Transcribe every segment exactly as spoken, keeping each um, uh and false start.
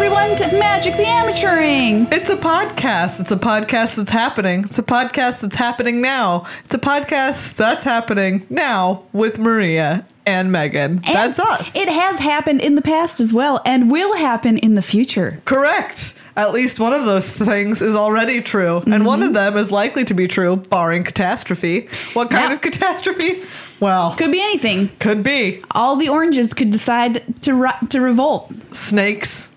everyone to Magic the Amateuring. It's a podcast. It's a podcast that's happening. It's a podcast that's happening now. It's a podcast that's happening now with Maria and Megan. And that's us. It has happened in the past as well and will happen in the future. Correct. At least one of those things is already true. Mm-hmm. And one of them is likely to be true, barring catastrophe. What kind yeah. of catastrophe? Well, could be anything. Could be. All the oranges could decide to re- to revolt. Snakes.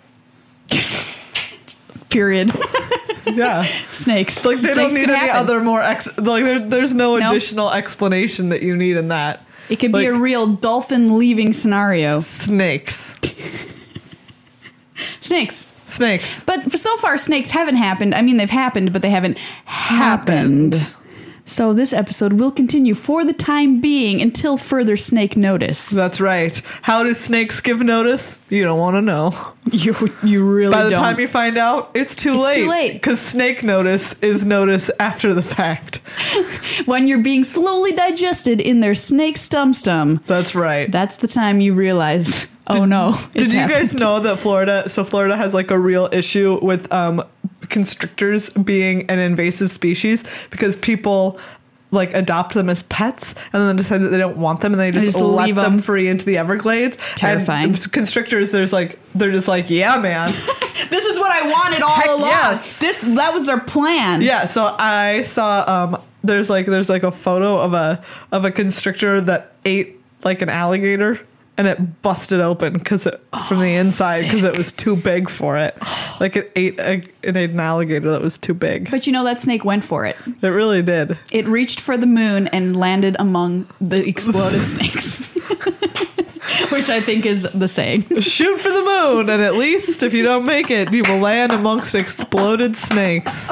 Period. Yeah. Snakes. Like they Snakes don't need any happen. other more ex like there, there's no nope. additional explanation that you need in that. It could like, be a real dolphin leaving scenario. Snakes. Snakes. Snakes. But for so far, snakes haven't happened. I mean, they've happened, but they haven't happened. happened. So this episode will continue for the time being until further snake notice. That's right. How do snakes give notice? You don't want to know. You you really By the don't. time you find out, it's too it's late. too late. Because snake notice is notice after the fact. When you're being slowly digested in their snake stum stum. That's right. That's the time you realize, oh no. Did you happened. guys know that Florida, so Florida has like a real issue with um, constrictors being an invasive species because people like adopt them as pets and then decide that they don't want them and they just, just let leave them them. free into the Everglades. Terrifying. And constrictors, there's like, they're just like, yeah, man. This is what I wanted all Heck along. yes. This that was their plan. Yeah, so I saw um there's like there's like a photo of a of a constrictor that ate like an alligator and it busted open because it oh, from the inside because it was too big for it. Oh. Like it ate a, it ate an alligator that was too big. But you know that snake went for it. It really did. It reached for the moon and landed among the exploded snakes. Which I think is the saying. Shoot for the moon, and at least if you don't make it, you will land amongst exploded snakes.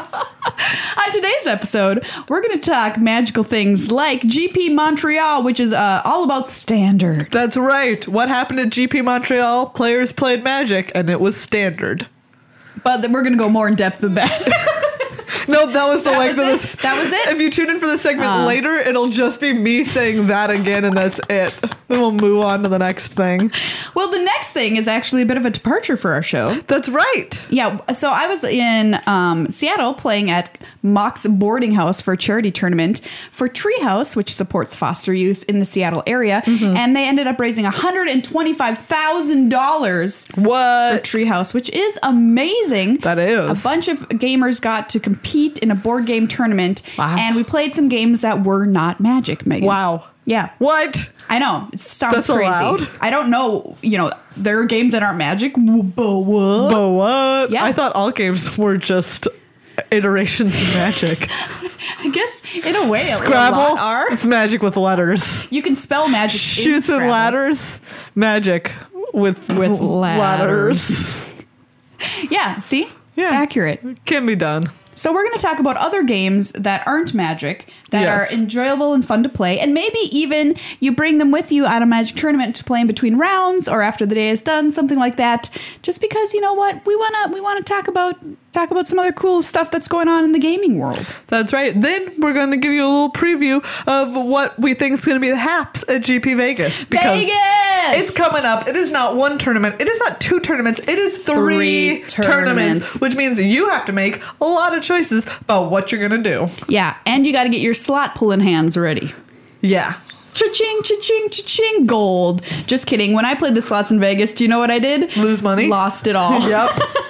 On today's episode, we're going to talk magical things like G P Montreal, which is uh, all about Standard. That's right. What happened at G P Montreal? Players played Magic, and it was Standard. But we're going to go more in depth than that. No, that was the that length was of this. it? That was it? If you tune in for the segment uh, later, it'll just be me saying that again, and that's it. Then we'll move on to the next thing. Well, the next thing is actually a bit of a departure for our show. That's right. Yeah, so I was in um, Seattle playing at Mox Boarding House for a charity tournament for Treehouse, which supports foster youth in the Seattle area, mm-hmm. and they ended up raising one hundred twenty-five thousand dollars what? for Treehouse, which is amazing. That is. A bunch of gamers got to compete in a board game tournament, wow. and we played some games that were not Magic, Megan. Wow. Yeah. What? I know. It sounds That's crazy. allowed? I don't know. You know, there are games that aren't Magic. But what? But what? Yeah. I thought all games were just iterations of Magic. I guess in a way, Scrabble. a lot are. It's Magic with letters. You can spell Magic. Shoots in and ladders. Magic with with ladders. ladders. Yeah. See. Yeah. Accurate. Can be done. So we're going to talk about other games that aren't Magic, that yes. are enjoyable and fun to play, and maybe even you bring them with you at a Magic tournament to play in between rounds or after the day is done, something like that. Just because, you know what, we want to we want to talk about talk about some other cool stuff that's going on in the gaming world. That's right. Then we're going to give you a little preview of what we think is going to be the haps at G P Vegas. Because Vegas! It's coming up. It is not one tournament. It is not two tournaments. It is three, three tournaments. tournaments, which means you have to make a lot of choices about what you're going to do. Yeah, and you got to get your slot pulling hands ready. Yeah. Cha-ching, cha-ching, cha-ching, gold. Just kidding. When I played the slots in Vegas, do you know what I did? Lose money? Lost it all. Yep.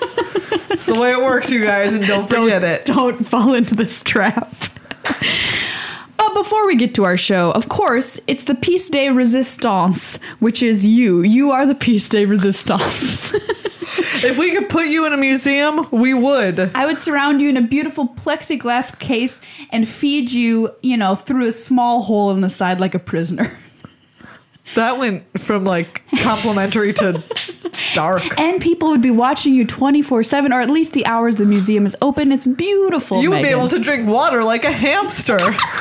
It's the way it works, you guys, and don't forget don't, it. Don't fall into this trap. But before we get to our show, of course, it's the piece de resistance, which is you. You are the piece de resistance. If we could put you in a museum, we would. I would surround you in a beautiful plexiglass case and feed you, you know, through a small hole in the side like a prisoner. That went from like complimentary to dark. And people would be watching you twenty-four seven, or at least the hours the museum is open. It's beautiful, You would Megan. be able to drink water like a hamster.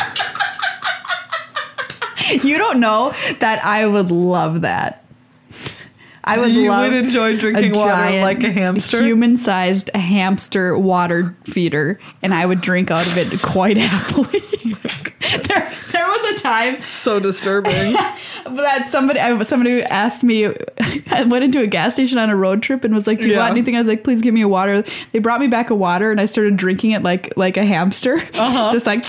You don't know that I would love that. I would you love would enjoy drinking water like a hamster? Human-sized hamster water feeder, and I would drink out of it quite happily. there, there was a time. So disturbing. That somebody, I, somebody asked me, I went into a gas station on a road trip and was like, do you Yeah. want anything? I was like, please give me a water. They brought me back a water and I started drinking it like like a hamster. Uh-huh. Just like...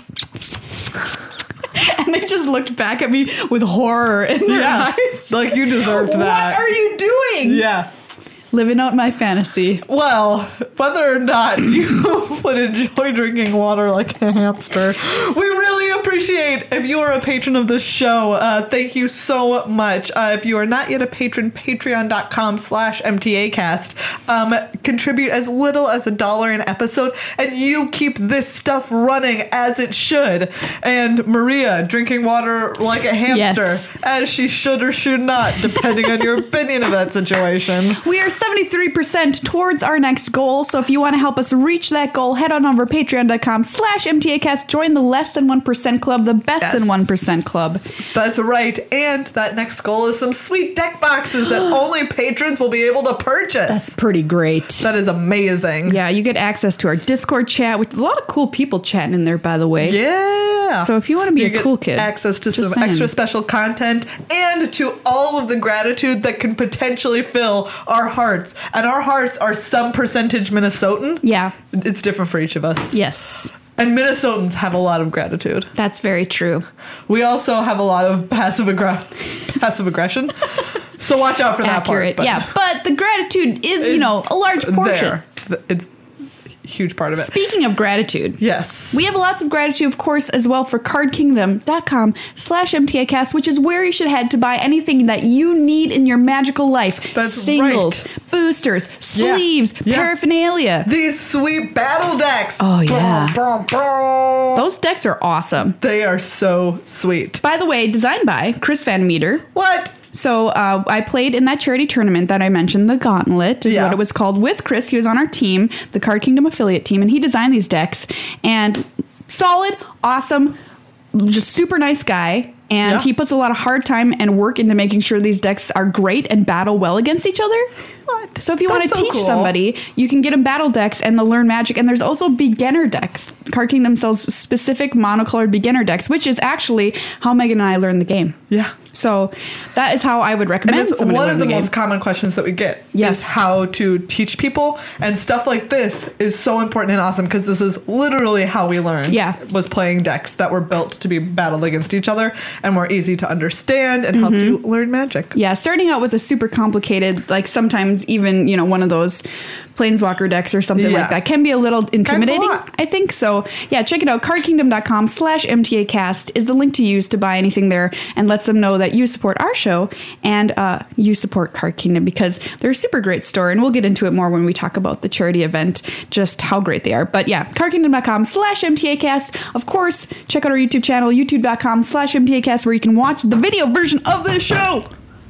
And they just looked back at me with horror in their Yeah. eyes. Like you deserved that. What are you doing? Yeah. Living out my fantasy. Well, whether or not you would enjoy drinking water like a hamster, we really appreciate if you are a patron of this show. Uh, thank you so much. Uh, if you are not yet a patron, patreon.com slash MTAcast. Um, contribute as little as a dollar an episode, and you keep this stuff running as it should. And Maria drinking water like a hamster, Yes. as she should or should not, depending on your opinion of that situation. We are seventy-three percent towards our next goal. So if you want to help us reach that goal, head on over to patreon.com slash MTAcast. Join the less than one percent club, the best Yes. than one percent club. That's right. And that next goal is some sweet deck boxes that only patrons will be able to purchase. That's pretty great. that is amazing. Yeah, you get access to our Discord chat with a lot of cool people chatting in there, by the way. Yeah. So if you want to be You a get cool kid, access to just some saying. extra special content and to all of the gratitude that can potentially fill our hearts. And our hearts are some percentage Minnesotan. Yeah. It's different for each of us. Yes, And Minnesotans have a lot of gratitude. that's very true. We also have a lot of passive aggr- passive aggression. So watch out for that Accurate. part. Yeah, but the gratitude is, you know, It's a large portion. there. It's a huge part of it. Speaking of gratitude, Yes. we have lots of gratitude, of course, as well for cardkingdom.com slash MTAcast, which is where you should head to buy anything that you need in your magical life. That's Singles, right. boosters, Yeah. sleeves, Yeah. paraphernalia. These sweet battle decks. Oh, yeah. Brum, brum, brum. Those decks are awesome. They are so sweet. By the way, designed by Chris Van Meter. What? So uh, I played in that charity tournament that I mentioned, the Gauntlet is Yeah. what it was called, with Chris. He was on our team, the Card Kingdom affiliate team, and he designed these decks. And solid, awesome, just super nice guy. And Yeah. he puts a lot of hard time and work into making sure these decks are great and battle well against each other. What? So if you want to That's so teach cool. somebody, you can get them battle decks and they'll learn magic. And there's also beginner decks. Card Kingdom sells specific monocolored beginner decks, which is actually how Megan and I learned the game. Yeah. So that is how I would And recommend it's somebody one learn of the, the game. most common questions that we get. Yes. Is how to teach people, and stuff like this is so important and awesome because this is literally how we learned. Yeah. Was playing decks that were built to be battled against each other and were easy to understand and help you learn magic. Yeah, starting out with a super complicated, like sometimes even, you know, one of those Planeswalker decks or something Yeah. like that can be a little intimidating, lot. I think. So yeah, check it out. cardkingdom.com slash MTAcast is the link to use to buy anything there, and lets them know that you support our show and uh, you support Card Kingdom, because they're a super great store, and we'll get into it more when we talk about the charity event, just how great they are. But yeah, cardkingdom.com slash MTAcast. Of course, check out our YouTube channel, youtube.com slash MTAcast, where you can watch the video version of this show.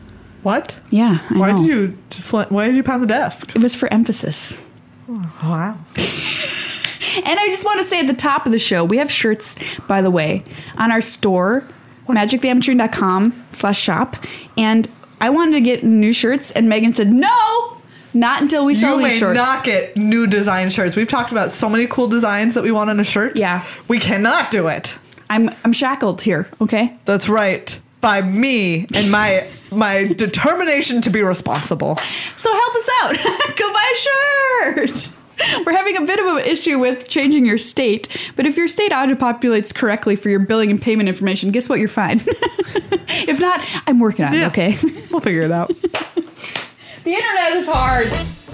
What? Yeah, I Why know. did you just let, why did you pound the desk? It was for emphasis. Wow. And I just want to say at the top of the show, we have shirts, by the way, on our store, magic the amateuring dot com slash shop. And I wanted to get new shirts, and Megan said, no, not until we sell You these may shirts. not get new design shirts. We've talked about so many cool designs that we want on a shirt. Yeah. We cannot do it. I'm I'm shackled here, okay? That's right. By me and my my determination to be responsible. So help us out. Go buy a shirt. We're having a bit of an issue with changing your state, but if your state auto-populates correctly for your billing and payment information, guess what? You're fine. If not, I'm working on it, Yeah. okay? We'll figure it out. The internet is hard.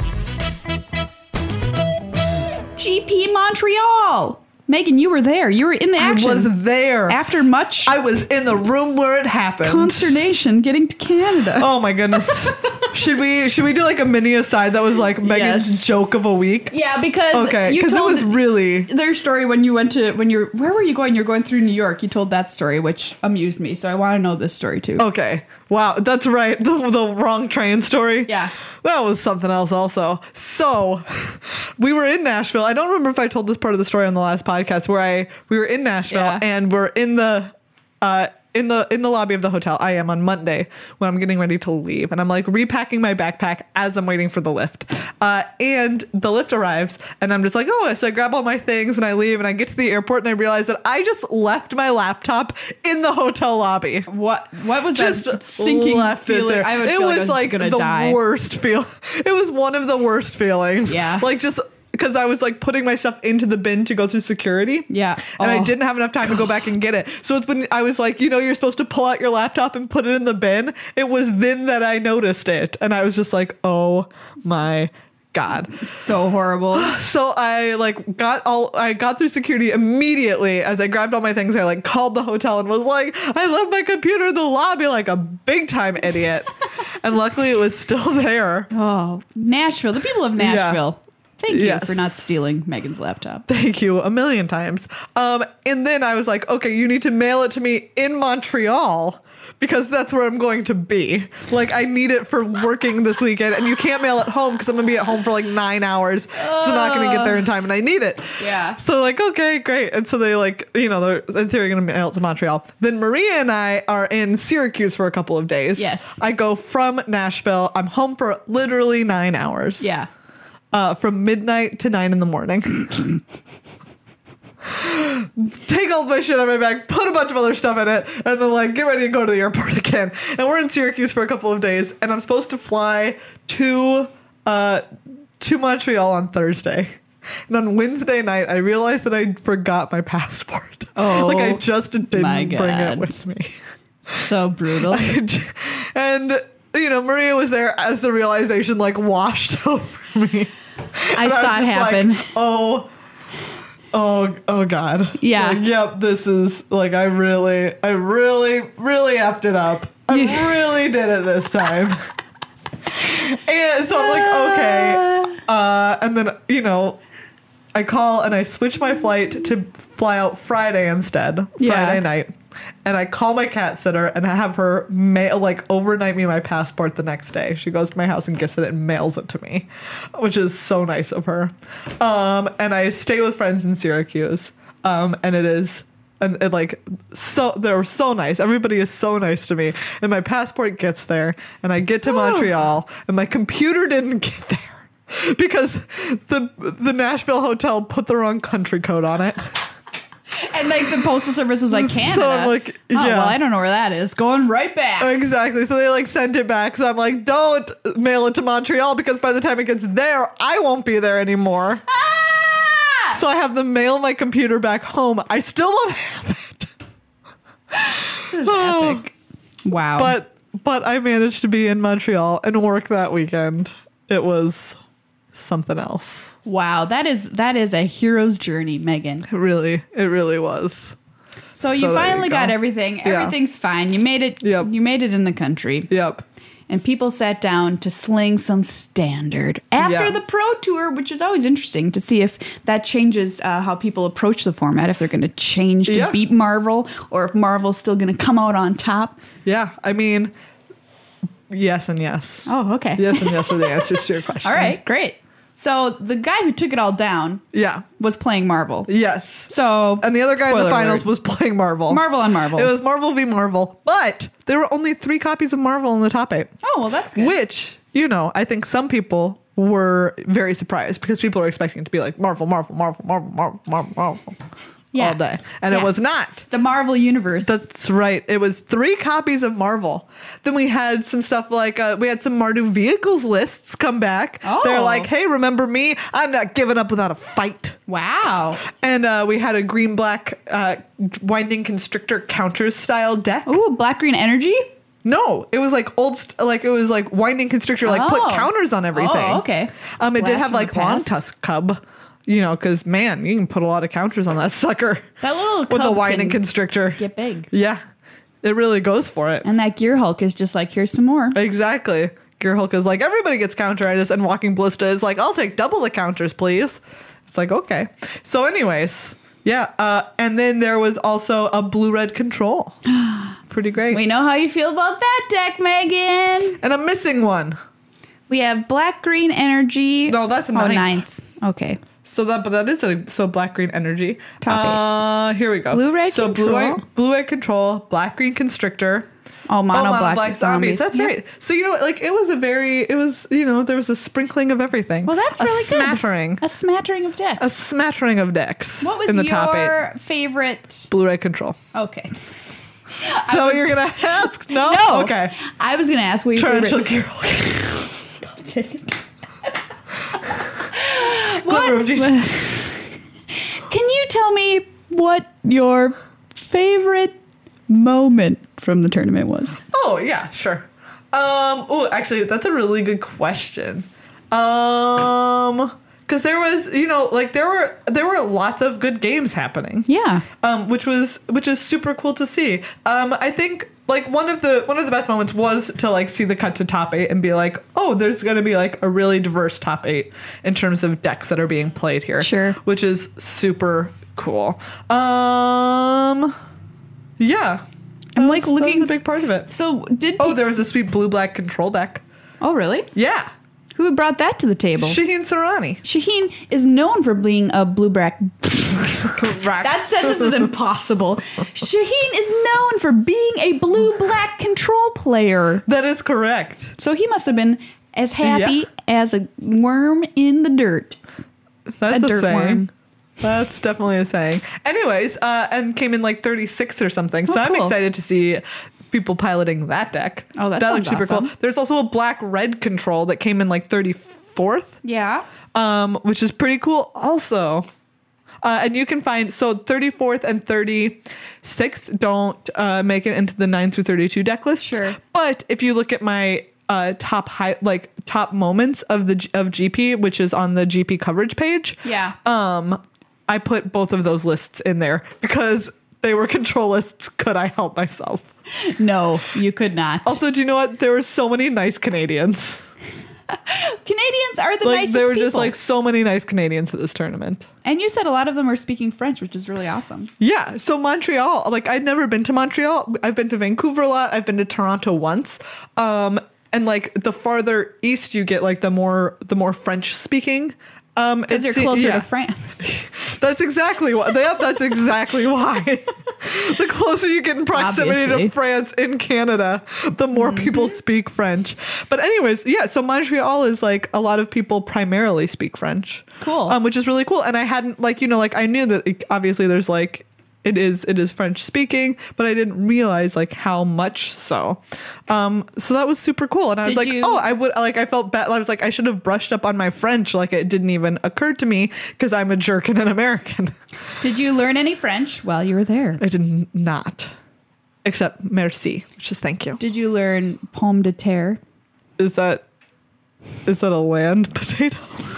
G P Montreal. Megan, you were there. You were in the action. I was there. After much I was in the room where it happened. consternation getting to Canada. Oh my goodness. should we should we do like a mini aside that was like Megan's Yes. joke of a week? Yeah, because Okay, you because it told was really their story when you went to when you're where were you going? You're going through New York. You told that story, which amused me. So I want to know this story too. okay. Wow, that's right. The, the wrong train story. Yeah. That was something else also. So we were in Nashville. I don't remember if I told this part of the story on the last podcast where I we were in Nashville Yeah. and we're in the uh in the in the lobby of the hotel. I am on Monday when I'm getting ready to leave, and I'm like repacking my backpack as I'm waiting for the lift. Uh, and the lift arrives, and I'm just like, oh, so I grab all my things and I leave, and I get to the airport, and I realize that I just left my laptop in the hotel lobby. What what was Just that sinking left feeling? it there. I would it feel was like, I was like gonna the die. worst feel. It was one of the worst feelings. Yeah. Like just because I was like putting my stuff into the bin to go through security. Yeah. And I Oh. didn't have enough time to go back and get it. So it's when I was like, you know, you're supposed to pull out your laptop and put it in the bin. It was then that I noticed it. And I was just like, oh my God. So horrible. So I like got all I got through security immediately. As I grabbed all my things, I like called the hotel and was like, I left my computer in the lobby like a big time idiot. And luckily it was still there. Oh, Nashville. The people of Nashville. Thank you Yes. for not stealing Megan's laptop. Thank you a million times. Um, and then I was like, okay, you need to mail it to me in Montreal because that's where I'm going to be. Like, I need it for working this weekend, and you can't mail it home because I'm going to be at home for like nine hours. So I'm not going to get there in time, and I need it. Yeah. So, like, okay, great. And so they, like, you know, they're in theory going to mail it to Montreal. Then Maria and I are in Syracuse for a couple of days. Yes. I go from Nashville. I'm home for literally nine hours. Yeah. Uh, from midnight to nine in the morning. Take all my shit out of my bag, put a bunch of other stuff in it, and then like get ready and go to the airport again. And we're in Syracuse for a couple of days, and I'm supposed to fly to uh, to Montreal on Thursday. And on Wednesday night, I realized that I forgot my passport. Oh, like I just didn't my bring it God. with me. So brutal. And you know, Maria was there as the realization like washed over me. I And saw was it just happen. like, oh, oh, oh, God. Yeah. Like, yep. This is like I really, I really, really effed it up. I You- really did it this time. And so I'm like, okay. Uh, and then you know, I call and I switch my flight to fly out Friday instead. Yeah. Friday night. And I call my cat sitter and I have her mail like overnight me my passport the next day. She goes to my house and gets it and mails it to me, which is so nice of her. Um, and I stay with friends in Syracuse. Um, and it is and it like so they're so nice. Everybody is so nice to me. And my passport gets there and I get to Montreal and my computer didn't get there because the the Nashville hotel put the wrong country code on it. And like the postal service was like, Canada. So I'm like, Oh, yeah. well, I don't know where that is. Going right back. Exactly. So they like sent it back. So I'm like, don't mail it to Montreal because by the time it gets there, I won't be there anymore. Ah! So I have them mail my computer back home. I still don't have it. This is epic. Wow. But but I managed to be in Montreal and work that weekend. It was something else. wow, that is that is a hero's journey, Megan. It really, it really was. So, So you there you finally go. got everything. Yeah. Everything's fine. You made it. Yep. You made it in the country. Yep. And people sat down to sling some standard after Yeah. the pro tour, which is always interesting to see if that changes uh, how people approach the format, if they're going to change to Yeah. beat Marvel or if Marvel's still going to come out on top. Yeah. I mean, yes and yes. Oh, okay. Yes and yes are the answers to your question. All right, great. So the guy who took it all down Yeah. was playing Marvel. Yes. So And the other guy in the spoiler finals alert. was playing Marvel. Marvel on Marvel. It was Marvel v. Marvel, but there were only three copies of Marvel in the top eight, oh, well, that's good. which, you know, I think some people were very surprised because people are expecting it to be like Marvel, Marvel, Marvel, Marvel, Marvel, Marvel, Marvel Yeah. all day. And Yeah. it was not. The Marvel Universe. That's right. It was three copies of Marvel. Then we had some stuff like uh, we had some Mardu vehicles lists come back. Oh. They're like, hey, remember me? I'm not giving up without a fight. wow. And uh, we had a green black uh, winding constrictor counters style deck. Ooh, Black Green Energy? No, it was like old, st- like it was like winding constrictor, like put Oh. counters on everything. Oh, okay. Um, it did Blast have from the like long past. tusk cub, you know, because man, you can put a lot of counters on that sucker That little with a cub winding can constrictor. get big. Yeah, it really goes for it. And that Gear Hulk is just like, here's some more. Exactly. Gear Hulk is like, everybody gets counteritis, and Walking Ballista is like, I'll take double the counters, please. It's like, okay. So, anyways, yeah. Uh, and then there was also a blue red control. Pretty great. We know how you feel about that deck, Megan. And a missing one. We have Black Green Energy. No, that's oh, ninth. ninth. Okay. So that, but that is a so black green energy. Top uh, here we go. Blue red so control. blue white blue white control, black green constrictor. Oh, mono, oh, mono black, black zombies. zombies. That's Yep. right. So you know, like it was a very, it was you know, there was a sprinkling of everything. Well, that's a really smattering, good. A smattering of decks. a smattering of decks. What was in the top eight? your favorite? Blue red control. Okay. Is that what you're gonna ask? No. No. Okay. I was gonna ask what your Torrential favorite. Carol. What? Glimmer of Jesus. Can you tell me what your favorite moment from the tournament was? Oh yeah, sure. Um. Oh, actually, that's a really good question. Um. Because there was, you know, like there were there were lots of good games happening. Yeah. Um. Which was which is super cool to see. Um. I think like one of the one of the best moments was to like see the cut to top eight and be like, oh, there's going to be like a really diverse top eight in terms of decks that are being played here. Sure. Which is super cool. Um. Yeah. I'm That like was- that looking. was a big part of it. So did. Oh, there was a sweet blue black control deck. Oh, really? Yeah. Who brought that to the table? Shaheen Sarani. Shaheen is known for being a blue black. That sentence is impossible. Shaheen is known for being a blue black control player. That is correct. So he must have been as happy Yeah. as a worm in the dirt. That's A a, dirt saying. worm. That's definitely a saying. Anyways, uh, and came in like thirty-sixth or something. So Oh, I'm cool. excited to see people piloting that deck. Oh, that looks sounds super awesome. cool. There's also a black red control that came in like thirty-fourth, Yeah. um, which is pretty cool also. Uh, and you can find so thirty-fourth and thirty-sixth don't uh, make it into the nine through thirty-two deck lists. Sure. But if you look at my uh, top high like top moments of the G- of G P, which is on the G P coverage page, Yeah. um, I put both of those lists in there because they were control lists. Could I help myself? No, you could not. Also, do you know what? There were so many nice Canadians. Canadians are the Like nicest there were people. just like so many nice Canadians at this tournament. and you said a lot of them are speaking French, which is really awesome. Yeah, so Montreal, like I'd never been to Montreal. I've been to Vancouver a lot. I've been to Toronto once. Um, and like the farther east you get, like the more the more French speaking. Um, Because you're it's- closer yeah. to France. That's exactly why. Yep, that's exactly why. The closer you get in proximity Obviously. to France in Canada, the more people speak French. But anyways, yeah. So Montreal is like a lot of people primarily speak French. Cool. Um, which is really cool. And I hadn't like you know like I knew that it- obviously there's like. It is it is French speaking, but I didn't realize like how much so. Um, so that was super cool, and I was Did like, you- oh, I would like I felt bad. I was like, I should have brushed up on my French. Like it didn't even occur to me because I'm a jerk and an American. Did you learn any French while you were there? I did not, except merci, which is thank you. Did you learn pomme de terre? Is that is that a land potato?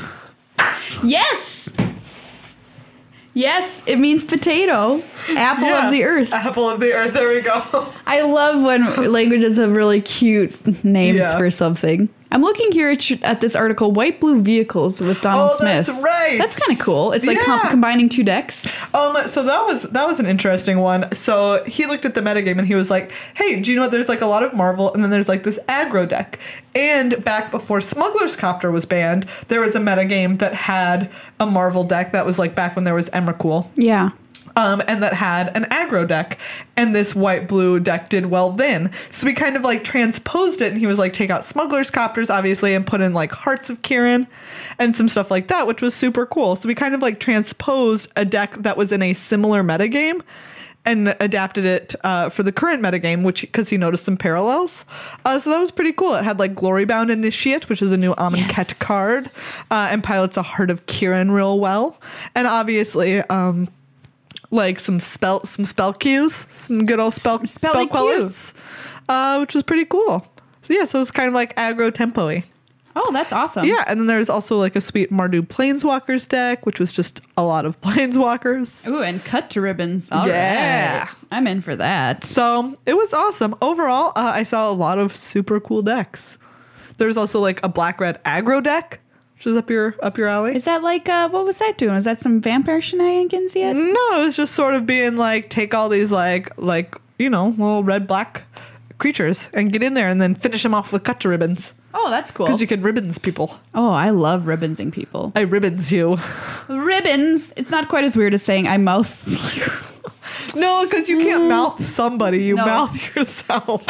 Yes. Yes, it means potato, apple Yeah. of the earth. Apple of the earth. There we go. I love when languages have really cute names Yeah. for something. I'm looking here at, at this article, White Blue Vehicles with Donald Oh, Smith. that's right. That's kind of cool. It's like com- Yeah. combining two decks. Um, so that was that was an interesting one. So he looked at the metagame and he was like, "Hey, do you know what? There's like a lot of Marvel, and then there's like this aggro deck. And back before Smuggler's Copter was banned, there was a metagame that had a Marvel deck that was like back when there was Emrakul. Yeah. Um, and that had an aggro deck, and this white blue deck did well then. So we kind of like transposed it, and he was like, take out Smuggler's Copters, obviously, and put in like Hearts of Kirin and some stuff like that, which was super cool. So we kind of like transposed a deck that was in a similar metagame and adapted it uh, for the current metagame, which because he noticed some parallels. Uh, so that was pretty cool. It had like Glorybound Initiate, which is a new Amonkhet Yes. card, uh, and pilots a Heart of Kirin real well. And obviously, um, like some spell some spell cues, some good old spell Spelly spell quellers, uh, which was pretty cool. So yeah, so it's kind of like aggro tempo-y. Oh, that's awesome. Yeah, and then there's also like a sweet Mardu Planeswalkers deck, which was just a lot of Planeswalkers. Ooh, and cut to ribbons. All right. Yeah. I'm in for that. So it was awesome. Overall, uh, I saw a lot of super cool decks. There's also like a black-red aggro deck, which is up your up your alley. Is that like, uh, what was that doing? Was that some vampire shenanigans yet? No, it was just sort of being like, take all these like like you know little red black creatures and get in there and then finish them off with cut to ribbons. Oh, that's cool. Because you can ribbons people. Oh, I love ribbonsing people. I ribbons you. Ribbons. It's not quite as weird as saying I mouth you. No, because you can't mouth somebody. You No. mouth yourself.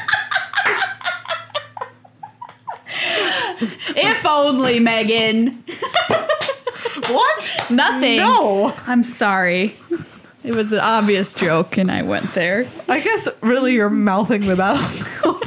If only, Megan. What? Nothing. No. I'm sorry. It was an obvious joke, and I went there. I guess really you're mouthing the battlefield.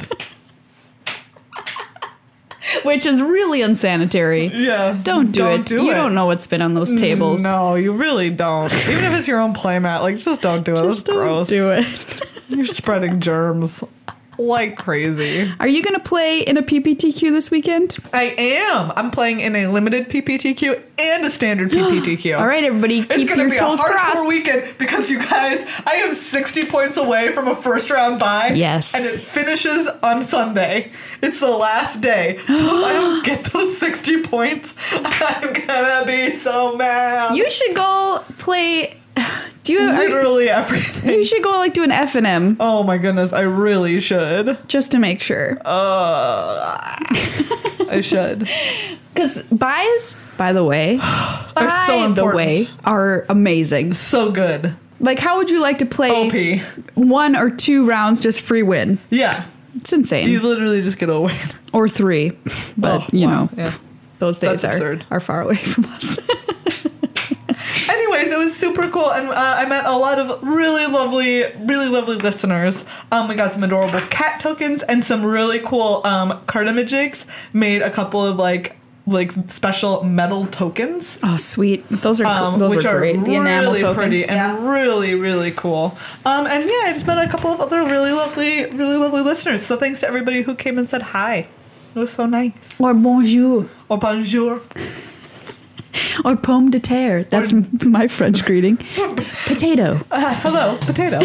Which is really unsanitary. Yeah. Don't do Don't it. do you it. don't know what's been on those tables. No, you really don't. Even if it's your own playmat, like just don't do it. Just That's don't gross. do it. You're spreading germs like crazy. Are you going to play in a P P T Q this weekend? I am. I'm playing in a limited P P T Q and a standard P P T Q. All right, everybody, It's keep gonna your be toes a hardcore crossed. weekend because you guys, I am sixty points away from a first round bye. Yes. And it finishes on Sunday. It's the last day. So if I don't get those sixty points, I'm gonna be so mad. You should go play. Do you? Are, Literally everything. you should go like do an F and M Oh my goodness, I really should. just to make sure. Uh, I should. Because buys, by the way, They're by so the important. way, are amazing. So good. Like, how would you like to play O P. one or two rounds just free win? Yeah. It's insane. You literally just get away. Or three, but Oh, you wow. know, Yeah. those days That's are absurd. are far away from us. Anyways, it was super cool, and uh, I met a lot of really lovely, really lovely listeners. Um, we got some adorable cat tokens and some really cool um, cardamajigs. Made a couple of like like special metal tokens, Oh, sweet! Those are um, those which are are great. The enamel really tokens. pretty and Yeah. really really cool. Um, and yeah, I just met a couple of other really lovely, really lovely listeners. So thanks to everybody who came and said hi. It was so nice. Or bonjour. Or bonjour. Or pomme de terre. That's Or- m- my French greeting. Potato. Uh, hello, potato.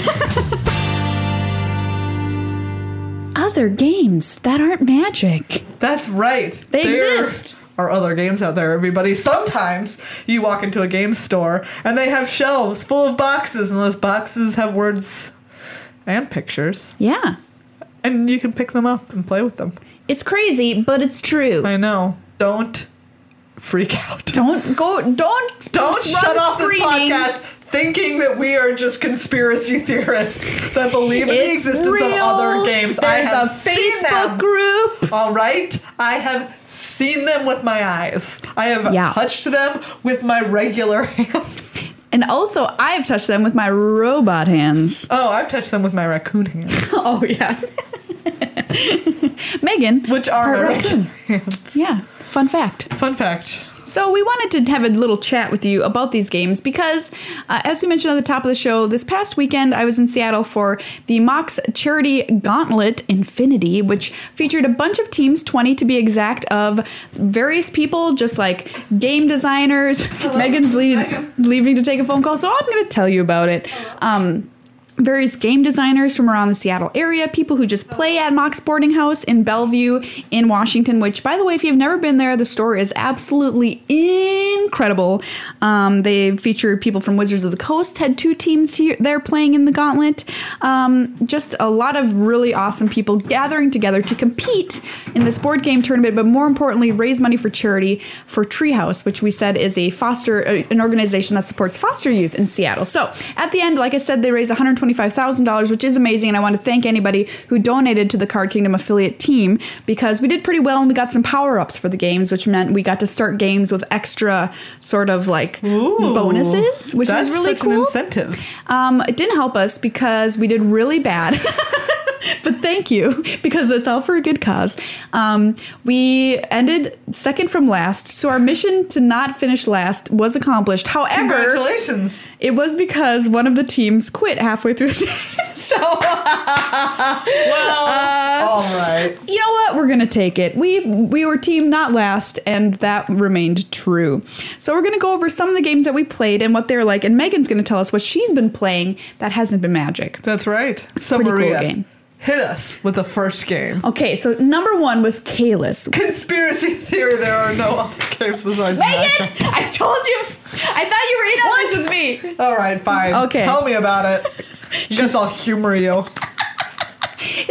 Other games that aren't magic. That's right. They There exist. are other games out there, everybody. Sometimes you walk into a game store and they have shelves full of boxes, and those boxes have words and pictures, Yeah. and you can pick them up and play with them. It's crazy, but it's true. I know. Don't freak out. Don't go. Don't. Don't run shut off this screaming. podcast thinking that we are just conspiracy theorists that believe in the It's existence real. of other games. I There's have a seen Facebook them. group. All right, I have seen them with my eyes. I have Yeah. touched them with my regular hands. And also, I've touched them with my robot hands. Oh, I've touched them with my raccoon hands, Oh yeah. Megan, which are Part my raccoon. regular hands. Yeah. Fun fact. Fun fact. So we wanted to have a little chat with you about these games because, uh, as we mentioned at the top of the show, this past weekend I was in Seattle for the Mox Charity Gauntlet Infinity, which featured a bunch of teams, twenty to be exact, of various people, just like game designers. Megan's leaving, Megan. leaving to take a phone call, so I'm going to tell you about it. Um, various game designers from around the Seattle area, people who just play at Mox Boarding House in Bellevue in Washington, which, by the way, if you've never been there, the store is absolutely incredible. Um, they featured people from Wizards of the Coast, had two teams here there playing in the gauntlet. Um, just a lot of really awesome people gathering together to compete in this board game tournament, but more importantly, raise money for charity for Treehouse, which we said is a foster, uh, an organization that supports foster youth in Seattle. So at the end, like I said, they raised one hundred twenty-five thousand dollars, which is amazing. And I want to thank anybody who donated to the Card Kingdom affiliate team because we did pretty well and we got some power ups for the games, which meant we got to start games with extra sort of like Ooh, bonuses, which that's was really such cool. an incentive. Um, it didn't help us because we did really bad. But thank you, because it's all for a good cause. Um, we ended second from last, so our mission to not finish last was accomplished. However, Congratulations. it was because one of the teams quit halfway through the game. So, Well, Uh, all right. you know what? We're gonna take it. We we were team not last, and that remained true. So we're gonna go over some of the games that we played and what they're like, and Megan's gonna tell us what she's been playing that hasn't been Magic. That's right. So Pretty cool Maria, game. hit us with the first game. Okay, so number one was Kalis. Conspiracy theory, there are no other games besides Megan, Magic. I told you. I thought you were in on this with me. All right, fine. Okay. Tell me about it. Guess I'll humor you.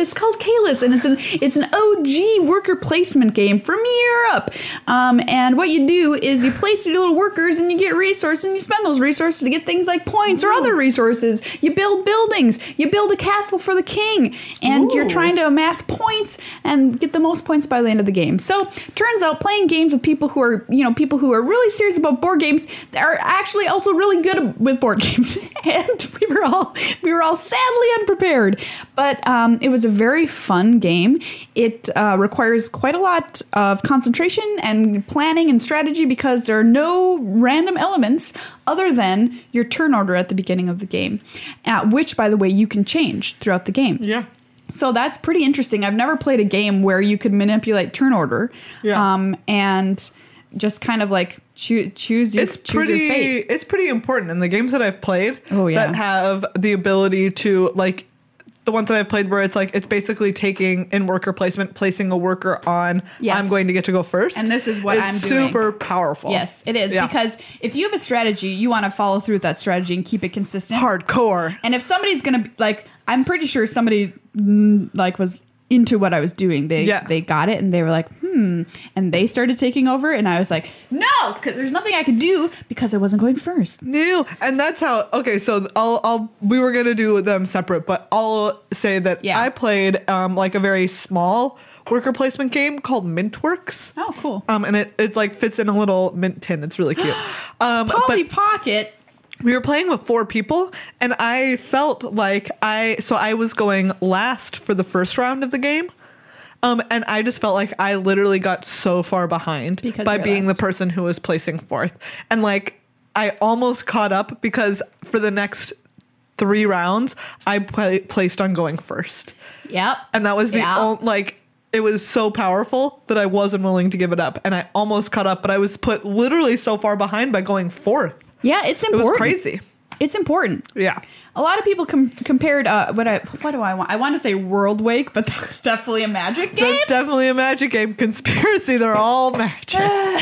It's called Caylus, and it's an it's an O G worker placement game from Europe. Um, and what you do is you place your little workers, and you get resources, and you spend those resources to get things like points or other resources. You build buildings. You build a castle for the king, and Ooh. you're trying to amass points and get the most points by the end of the game. So turns out playing games with people who are you know people who are really serious about board games are actually also really good with board games. And we were all we were all sadly unprepared, but um, it was a very fun game. It uh, requires quite a lot of concentration and planning and strategy because there are no random elements other than your turn order at the beginning of the game, uh, which, by the way, you can change throughout the game. Yeah. So that's pretty interesting. I've never played a game where you could manipulate turn order, Yeah. um, and just kind of like choo- choose your It's choose pretty. your fate. It's pretty important in the games that I've played. Oh, yeah. That have the ability to like. The ones that I've played where it's like it's basically taking in worker placement, placing a worker on. Yes. I'm going to get to go first, And this is what it's I'm doing. super powerful. Yes, it is. Yeah. Because if you have a strategy, you want to follow through with that strategy and keep it consistent. Hardcore. And if somebody's going to, like, I'm pretty sure somebody, mm, like, was into what I was doing. They Yeah. they got it, and they were like, hmm. And they started taking over, and I was like, no, because there's nothing I could do because I wasn't going first. No, and that's how. Okay, so I'll, I'll. We were gonna do them separate, but I'll say that Yeah. I played um like a very small worker placement game called Mintworks. Oh, cool. Um, and it it like fits in a little mint tin. It's really cute. Um, Polly but Pocket. we were playing with four people, and I felt like I. So I was going last for the first round of the game. Um, and I just felt like I literally got so far behind Because by you're being last. the person who was placing fourth. And like, I almost caught up because for the next three rounds, I pla placed on going first. Yep. And that was the Yep. only, like, it was so powerful that I wasn't willing to give it up. And I almost caught up, but I was put literally so far behind by going fourth. Yeah, it's It important. was crazy. It's important. Yeah. A lot of people com- compared uh, what I what do I want? I want to say World Wake, but that's definitely a Magic game. That's definitely a Magic game. Conspiracy, they're all magic.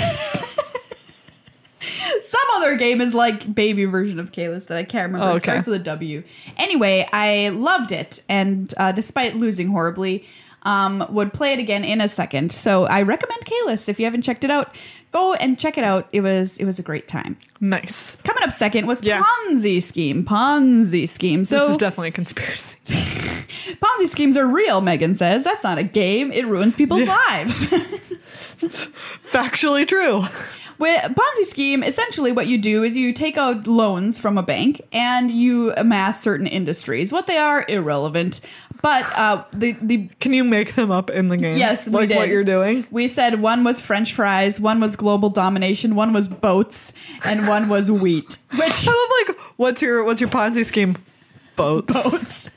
Some other game is like baby version of Caylus that I can't remember. Oh, It okay. starts with a W. Anyway, I loved it, and uh, despite losing horribly, um, would play it again in a second. So I recommend Caylus if you haven't checked it out. Go and check it out. It was it was a great time. Nice. Coming up second was Yeah. Ponzi Scheme. Ponzi Scheme. This So is definitely a conspiracy. Ponzi schemes are real, Megan says. That's not a game. It ruins people's Yeah. lives. It's factually true. With Ponzi scheme, essentially what you do is you take out loans from a bank and you amass certain industries. What they are, irrelevant. But uh, the the Can you make them up in the game? Yes, we like did. what you're doing. we said one was French fries, one was global domination, one was boats, and one was wheat. Which I love like what's your what's your Ponzi scheme? Boats. boats.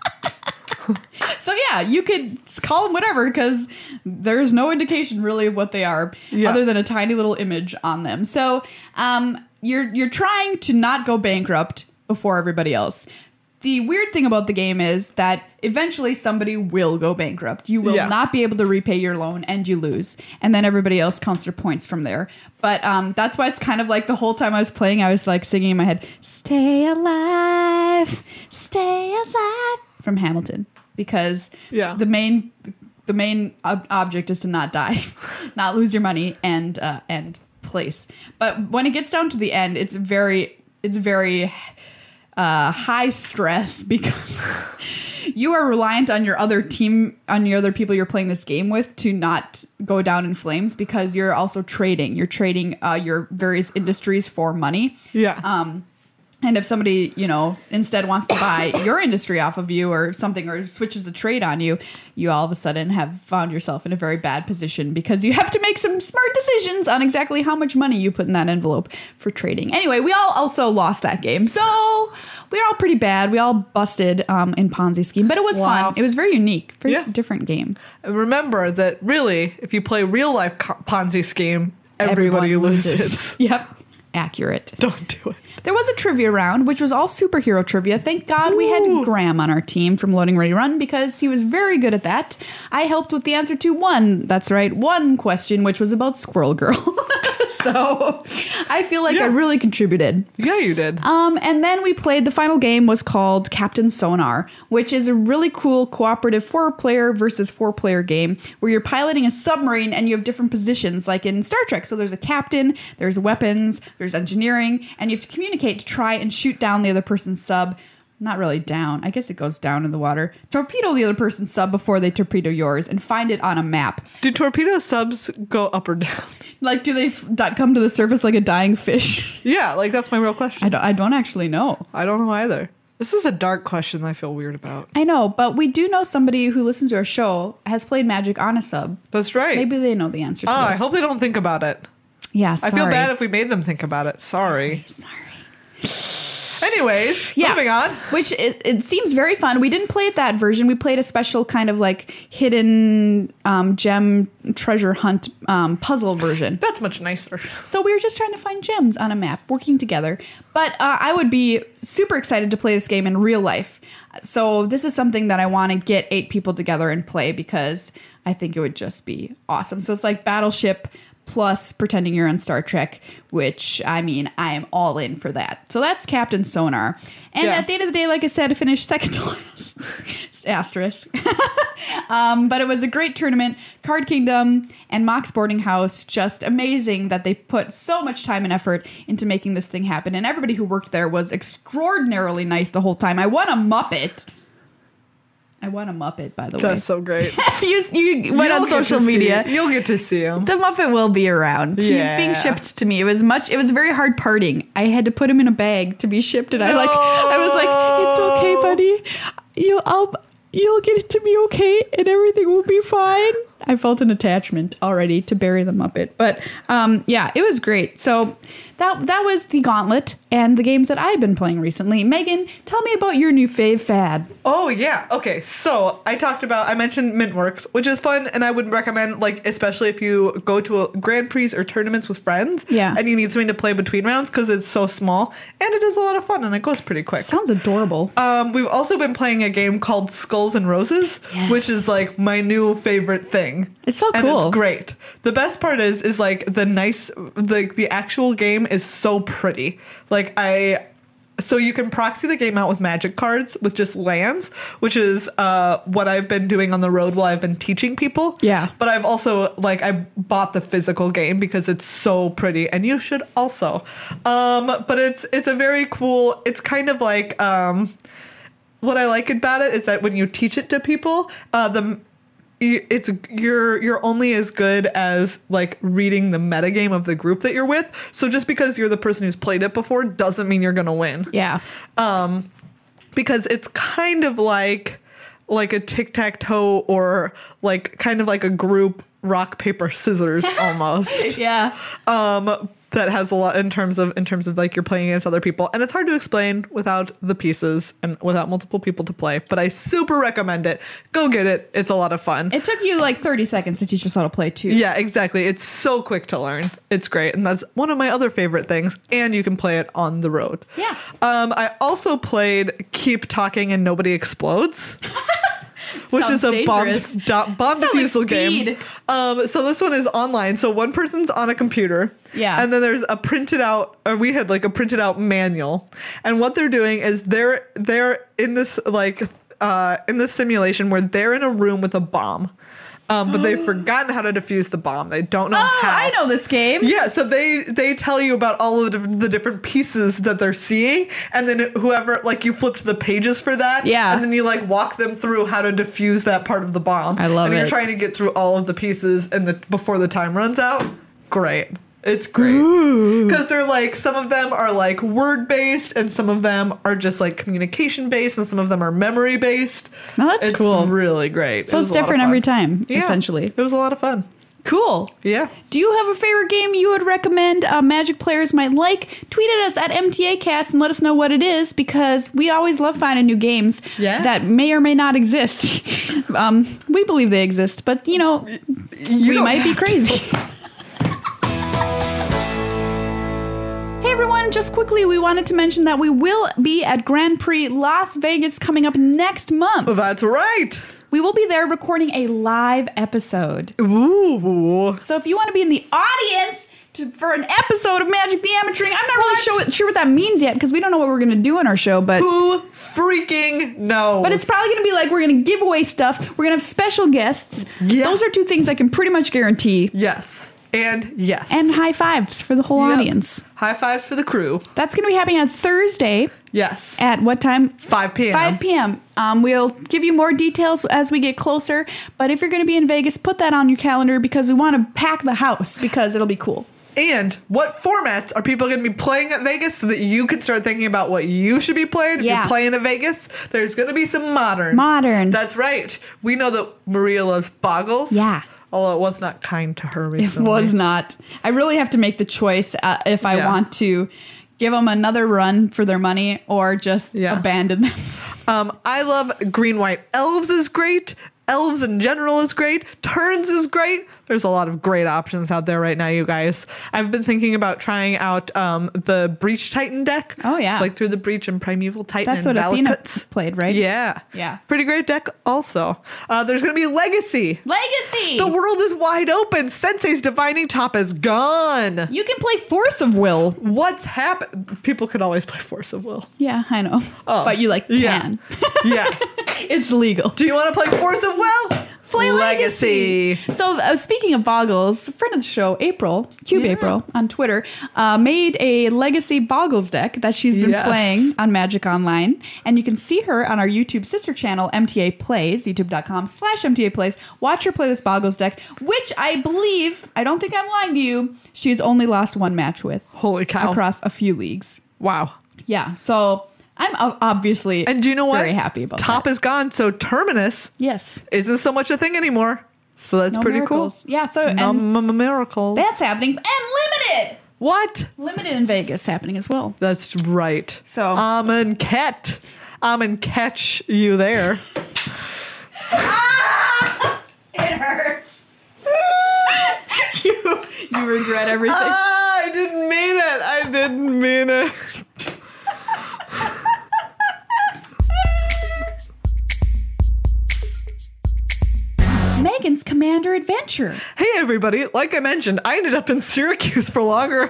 So yeah, you could call them whatever because there's no indication really of what they are Yeah. other than a tiny little image on them. So um, you're you're trying to not go bankrupt before everybody else. The weird thing about the game is that eventually somebody will go bankrupt. You will Yeah. not be able to repay your loan and you lose. And then everybody else counts their points from there. But um, that's why it's kind of like the whole time I was playing, I was like singing in my head, "Stay alive, stay alive" from Hamilton. Because Yeah. the main the main ob- object is to not die, not lose your money and uh, and place. But when it gets down to the end, it's very it's very uh, high stress because you are reliant on your other team, on your other people you're playing this game with to not go down in flames because you're also trading. You're trading uh, your various industries for money. Yeah. Um, and if somebody, you know, instead wants to buy your industry off of you or something or switches the trade on you, you all of a sudden have found yourself in a very bad position because you have to make some smart decisions on exactly how much money you put in that envelope for trading. Anyway, we all also lost that game. So we were all pretty bad. We all busted um, in Ponzi scheme, but it was Wow. fun. It was very unique, very Yeah. different game. And remember that really, if you play real life co- Ponzi scheme, everybody Everyone loses. Yep. Accurate. Don't do it. There was a trivia round, which was all superhero trivia. Thank God we had Ooh. Graham on our team from Loading Ready Run because he was very good at that. I helped with the answer to one, that's right, one question, which was about Squirrel Girl. So I feel like Yeah. I really contributed. Yeah, you did. Um, and then we played, the final game was called Captain Sonar, which is a really cool cooperative four-player versus four-player game where you're piloting a submarine and you have different positions, like in Star Trek. So there's a captain, there's weapons, there's engineering, and you have to communicate to try and shoot down the other person's sub. Not really down. I guess it goes down in the water. Torpedo the other person's sub before they torpedo yours and find it on a map. Do torpedo subs go up or down? Like, do they f- di- come to the surface like a dying fish? Yeah, like that's my real question. I don't, I don't actually know. I don't know either. This is a dark question that I feel weird about. I know, but we do know somebody who listens to our show has played Magic on a sub. That's right. Maybe they know the answer to Oh, this. I hope they don't think about it. Yeah, I sorry. feel bad if we made them think about it. Sorry. Sorry. Anyways, Yeah. moving on. Which it, it seems very fun. We didn't play it that version. We played a special kind of like hidden um, gem treasure hunt um, puzzle version. That's much nicer. So we were just trying to find gems on a map, working together. But uh, I would be super excited to play this game in real life. So this is something that I want to get eight people together and play because I think it would just be awesome. So it's like Battleship plus pretending you're on Star Trek, which, I mean, I am all in for that. So that's Captain Sonar. And Yeah. at the end of the day, like I said, I finished second to last. Asterisk. um, but it was a great tournament. Card Kingdom and Mox Boarding House, just amazing that they put so much time and effort into making this thing happen. And everybody who worked there was extraordinarily nice the whole time. I won a Muppet. I won a Muppet, by the way. That's so great. you, you went You'll on get social to see- media. you'll get to see him. The Muppet will be around. Yeah. He's being shipped to me. It was much. It was very hard parting. I had to put him in a bag to be shipped, and I like. I was like, "It's okay, buddy. You, I'll, you'll get it to me, okay, and everything will be fine." I felt an attachment already to bury the Muppet, but um, yeah, it was great. So that that was the Gauntlet and the games that I've been playing recently. Megan, tell me about your new fave fad. Oh yeah. Okay. So I talked about I mentioned Mintworks, which is fun, and I would recommend, like, especially if you go to a Grand Prix or tournaments with friends, Yeah. and you need something to play between rounds because it's so small and it is a lot of fun and it goes pretty quick. Sounds adorable. Um, we've also been playing a game called Skulls and Roses, Yes. which is like my new favorite thing. It's so And cool. it's great. The best part is is like the nice the the actual game is so pretty. Like I so you can proxy the game out with magic cards with just lands, which is uh, what I've been doing on the road while I've been teaching people. Yeah. But I've also, like, I bought the physical game because it's so pretty, and you should also. Um, but it's it's a very cool, it's kind of like, um, what I like about it is that when you teach it to people, uh, the it's you're you're only as good as like reading the metagame of the group that you're with. So just because you're the person who's played it before doesn't mean you're gonna win. Yeah. Um, because it's kind of like like a tic-tac-toe or like kind of like a group rock paper scissors almost. Yeah. Um, that has a lot in terms of in terms of like you're playing against other people, and it's hard to explain without the pieces and without multiple people to play. But I super recommend it. Go get it. It's a lot of fun. It took you like thirty seconds to teach us how to play too. Yeah, exactly. It's so quick to learn. It's great. And that's one of my other favorite things. And you can play it on the road. Yeah. Um, I also played Keep Talking and Nobody Explodes. Which Sounds is a bomb, dangerous. d- bomb Sounds like defusal game. Speed. Um, so this one is online. So one person's on a computer. Yeah. And then there's a printed out, or we had like a printed out manual. And what they're doing is they're they're in this like uh, in this simulation where they're in a room with a bomb. Um, but they've forgotten how to defuse the bomb. They don't know Oh, how. I know this game. Yeah, so they they tell you about all of the, the different pieces that they're seeing, and then whoever, like, you flip to the pages for that, Yeah. and then you like walk them through how to defuse that part of the bomb. I love and you're it. trying to get through all of the pieces and the before the time runs out. Great. It's great. Because they're like, some of them are like word based, and some of them are just like communication based, and some of them are memory based. Oh, that's it's cool. really great. So It it's was a lot of different fun. every time, Yeah, essentially. It was a lot of fun. Cool. Yeah. Do you have a favorite game you would recommend uh, Magic players might like? Tweet at us at M T A Cast and let us know what it is, because we always love finding new games Yeah. that may or may not exist. um, we believe they exist, but you know, You we don't might be have to. crazy. Hey everyone, just quickly, we wanted to mention that we will be at Grand Prix Las Vegas coming up next month. That's right. We will be there recording a live episode. Ooh. So if you want to be in the audience, to, for an episode of Magic the Amateuring. I'm not really sure, sure what that means yet because we don't know what we're going to do in our show, but who freaking knows? But it's probably going to be like we're going to give away stuff. We're going to have special guests. Yeah. Those are two things I can pretty much guarantee. Yes. And yes. And high fives for the whole Yep. audience. High fives for the crew. That's going to be happening on Thursday. Yes. At what time? five p.m. five p.m. Um, we'll give you more details as we get closer. But if you're going to be in Vegas, put that on your calendar because we want to pack the house because it'll be cool. And what formats are people going to be playing at Vegas so that you can start thinking about what you should be playing if Yeah. you're playing at Vegas? There's going to be some modern. Modern. That's right. We know that Maria loves Boggles. Yeah. Although it was not kind to her It recently. was not. I really have to make the choice uh, if I Yeah. want to give them another run for their money or just Yeah. abandon them. Um, I love Green White Elves is great. Elves in general is great. Turns is great. There's a lot of great options out there right now, you guys. I've been thinking about trying out um, the Breach Titan deck. Oh, yeah. It's like Through the Breach and Primeval Titan That's and what Athena Valakuts. played, right? Yeah. Yeah. Pretty great deck also. Uh, there's going to be Legacy. Legacy! The world is wide open. Sensei's Divining Top is gone. You can play Force of Will. What's happened? People could always play Force of Will. Yeah, I know. Oh, But you like yeah. can. Yeah. It's legal. Do you want to play Force of Will? Play Legacy. So uh, speaking of Boggles, a friend of the show, April, Cube Yeah. April on Twitter, uh, made a Legacy Boggles deck that she's been Yes. playing on Magic Online. And you can see her on our YouTube sister channel, M T A Plays, youtube.com slash MTA Plays. Watch her play this Boggles deck, which I believe, I don't think I'm lying to you, she's only lost one match with. Holy cow. Across a few leagues. Wow. Yeah, so I'm o- obviously And do you know what? very happy about Top that. is gone, so Terminus Yes. isn't so much a thing anymore. So that's No pretty miracles. Yeah, so cool. No and m- miracles. that's happening. And limited! what? Limited in Vegas happening as well. That's right. So- I'm in cat. I'm in catch you there. It hurts. you you regret everything. Ah, I didn't mean it. I didn't mean it. Megan's Commander Adventure. Hey everybody, like I mentioned, I ended up in Syracuse for longer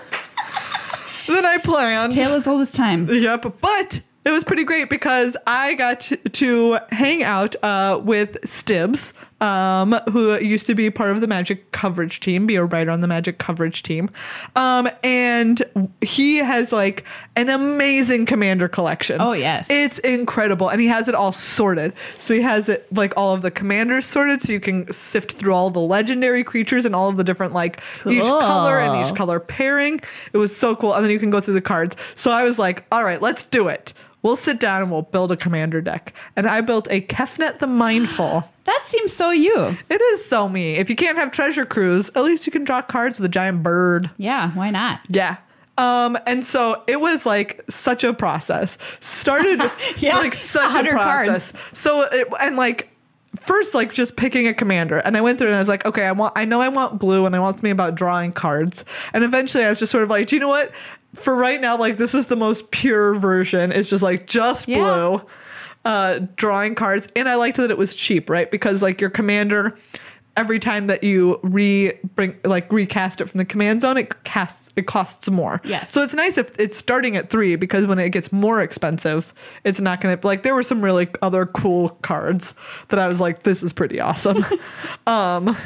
than I planned. Tale as old as time. Yep, but it was pretty great because I got to, to hang out uh, with Stibbs, um, who used to be part of the Magic coverage team, be a writer on the Magic coverage team. Um, and he has like an amazing commander collection. Oh, yes. It's incredible. And he has it all sorted. So he has it like all of the commanders sorted so you can sift through all the legendary creatures and all of the different like each Cool. color and each color pairing. It was so cool. And then you can go through the cards. So I was like, all right, let's do it. We'll sit down and we'll build a commander deck. And I built a Kefnet the Mindful. That seems so you. It is so me. If you can't have treasure cruise, at least you can draw cards with a giant bird. Yeah, why not? Yeah. Um, and so it was like such a process. Started Yeah, like such a one hundred process. So it, and like first like just picking a commander, and I went through and I was like, okay, I want I know I want blue, and I want something about drawing cards. And eventually I was just sort of like, do you know what? For right now, like this is the most pure version. It's just like just Yeah. blue. Uh, drawing cards, and I liked that it was cheap, right? Because like your commander, every time that you re bring like recast it from the command zone, it casts it costs more. Yes. So it's nice if it's starting at three, because when it gets more expensive, it's not gonna like there were some really other cool cards that I was like, this is pretty awesome. um,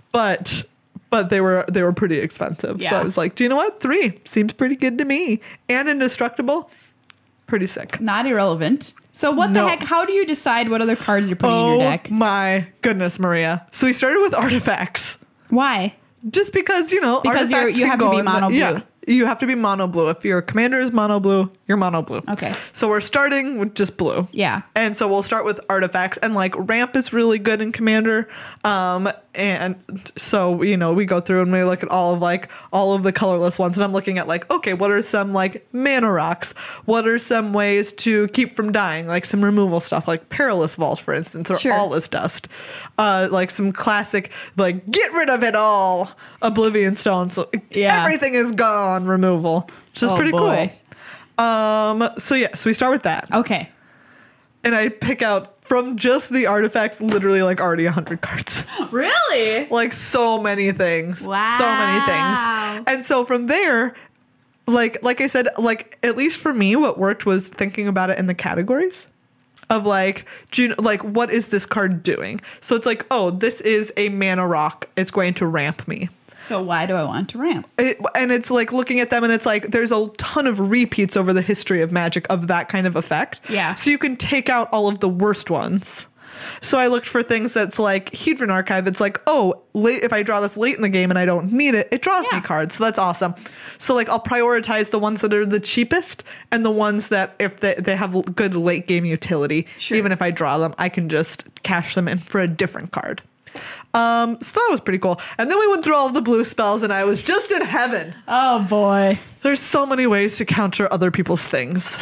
but but they were they were pretty expensive. So Yeah. I was like, do you know what? Three seems pretty good to me. And indestructible, pretty sick. Not irrelevant. So what No. the heck? How do you decide what other cards you're putting in Oh your deck? my goodness, Maria. So we started with artifacts. Why? Just because, you know, Because you're- artifacts you can have to go be in the- mono blue. Yeah, you have to be mono blue. If your commander is mono blue, you're mono blue. Okay. So we're starting with just blue. Yeah. And so we'll start with artifacts, and like ramp is really good in commander. Um, and so, you know, we go through and we look at all of like all of the colorless ones, and I'm looking at like, okay, what are some like mana rocks? What are some ways to keep from dying? Like some removal stuff, like Perilous Vault, for instance, or Sure. All is Dust. Uh, like some classic, like get rid of it all, Oblivion Stone. So Yeah. everything is gone removal, which is Oh, pretty boy. cool. Um, so yeah, so we start with that. Okay. and I pick out from just the artifacts, literally like already one hundred cards. Really? Like so many things. Wow. So many things. And so from there, like like I said, like at least for me, what worked was thinking about it in the categories of like, do you, like what is this card doing? So it's like, oh, this is a mana rock. It's going to ramp me. So why do I want to ramp? It, and it's like looking at them and it's like there's a ton of repeats over the history of Magic of that kind of effect. Yeah. So you can take out all of the worst ones. So I looked for things that's like Hedron Archive. It's like, oh, late, if I draw this late in the game and I don't need it, it draws Yeah. me cards. So that's awesome. So like I'll prioritize the ones that are the cheapest and the ones that if they, they have good late game utility, Sure. even if I draw them, I can just cash them in for a different card. Um, so that was pretty cool. And then we went through all of the blue spells and I was just in heaven. Oh boy. There's so many ways to counter other people's things.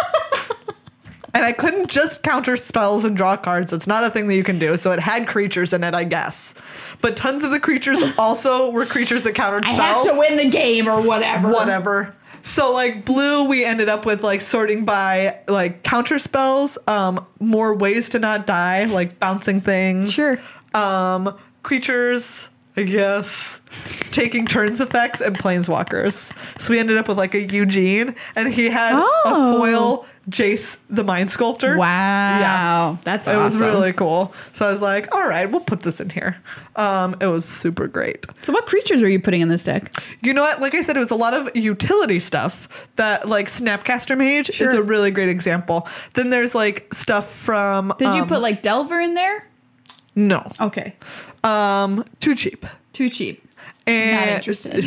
And I couldn't just counter spells and draw cards. That's not a thing that you can do. So it had creatures in it, I guess. But tons of the creatures also were creatures that countered I spells. have to win the game or whatever. Whatever. So like blue, we ended up with like sorting by like counter spells, um, more ways to not die, like bouncing things. Sure. Um, creatures, I guess, taking turns effects, and planeswalkers. So we ended up with like a Eugene, and he had Oh. a foil Jace the Mind Sculptor. Wow. Yeah. That's It awesome. was really cool. So I was like, all right, we'll put this in here. Um, it was super great. So what creatures are you putting in this deck? You know what? Like I said, it was a lot of utility stuff that like Snapcaster Mage Sure. is a really great example. Then there's like stuff from... Did you um, put like Delver in there? No. Okay. Um, too cheap. Too cheap. And Not interested.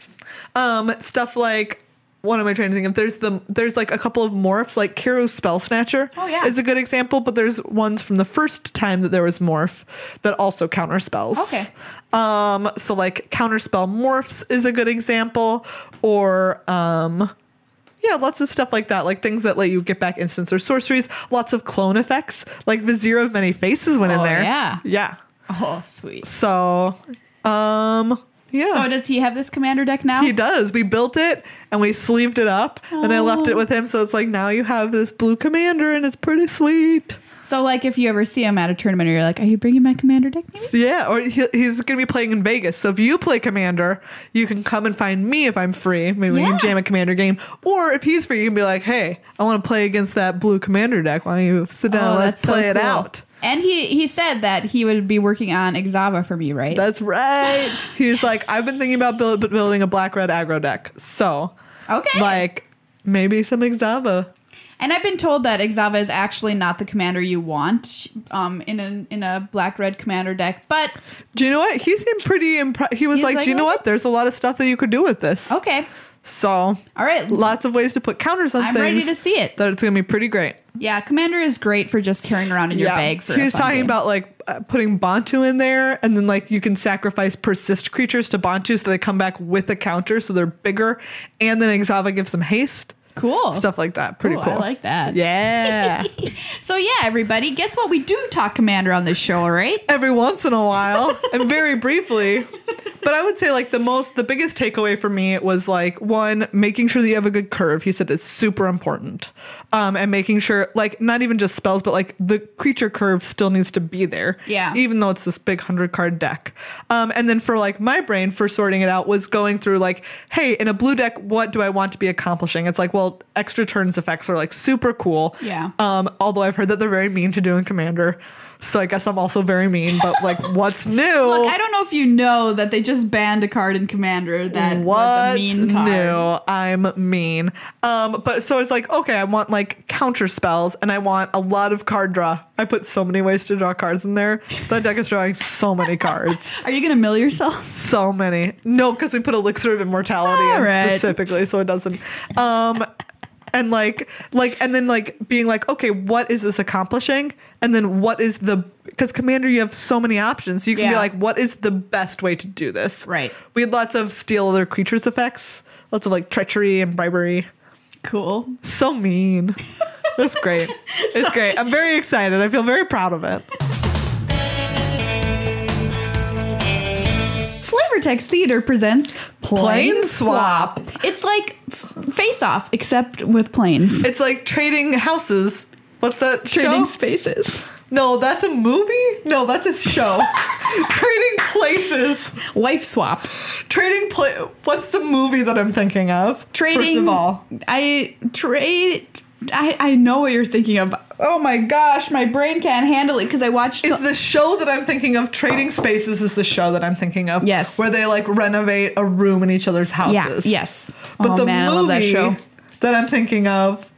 um, stuff like... What am I trying to think of? There's the there's like a couple of morphs, like Kiro Spell Snatcher Oh, yeah. is a good example, but there's ones from the first time that there was morph that also counter spells. Okay. Um, so like counterspell morphs is a good example, or um, yeah, lots of stuff like that, like things that let you get back instants or sorceries. Lots of clone effects, like Vizier of Many Faces went in Oh, there. yeah. yeah. Oh, sweet. So, um, yeah. So does he have this commander deck now? He does. We built it and we sleeved it up and I left it with him. So it's like now you have this blue commander and it's pretty sweet. So like if you ever see him at a tournament, or you're like, are you bringing my commander deck? Maybe? So yeah, or he, he's going to be playing in Vegas. So if you play commander, you can come and find me if I'm free. Maybe we Yeah. can jam a commander game. Or if he's free, you can be like, hey, I want to play against that blue commander deck. Why don't you sit down Oh, and let's that's so play it cool. out. And he he said that he would be working on Exava for me, right? That's right. He's like, I've been thinking about build, building a black-red aggro deck. So okay. like maybe some Exava. And I've been told that Exava is actually not the commander you want um, in a in a black red commander deck. But Do you know what? He seemed pretty impressed. He was He's like, like, do you know "Okay." what? There's a lot of stuff that you could do with this. okay, So, all right. lots of ways to put counters on I'm things. ready to see it. That it's going to be pretty great. Yeah, commander is great for just carrying around in your bag for. He a was fun talking game. about like uh, putting Bantu in there, and then like you can sacrifice persist creatures to Bantu so they come back with a counter, so they're bigger, and then Exava gives them haste. cool Stuff like that. Pretty Ooh, cool. I like that. Yeah. So yeah, everybody, guess what? We do talk commander on this show, right? Every once in a while, and very briefly. But I would say like the most, the biggest takeaway for me was like one, making sure that you have a good curve. He said is super important, um, and making sure like not even just spells, but like the creature curve still needs to be there. Yeah. Even though it's this big hundred card deck. Um, and then for like my brain for sorting it out was going through like, hey, in a blue deck, what do I want to be accomplishing? It's like, well, extra turns effects are like super cool. Yeah. Um, although I've heard that they're very mean to do in Commander. So I guess I'm also very mean, but like what's new? Look, I don't know if you know that they just banned a card in Commander that was a What's mean card. new? I'm mean. Um, but so it's like, okay, I want like counter spells and I want a lot of card draw. I put so many ways to draw cards in there. That deck is drawing so many cards. Are you gonna mill yourself? So many. No, because we put Elixir of Immortality All in right. specifically, so it doesn't. Um, and like, like, and then like being like, okay, what is this accomplishing? And then what is the, because Commander, you have so many options. So you can be Yeah. like, what is the best way to do this? Right. We had lots of steal other creatures effects, lots of like treachery and bribery. Cool. So mean. That's great. It's great. I'm very excited. I feel very proud of it. Flavortext Theater presents Plane Swap. It's like Face Off, except with planes. It's like trading houses What's that Trading show? Spaces. No, that's a movie? No, that's a show. Trading Places. Wife swap. Trading Pla- What's the movie that I'm thinking of? Trading. First of all. I trade. I, I know what you're thinking of. Oh my gosh, my brain can't handle it because I watched. Is the show that I'm thinking of, Trading Spaces is the show that I'm thinking of. Yes. Where they like renovate a room in each other's houses. Yeah, yes. But oh, the man, movie I love that show. that I'm thinking of,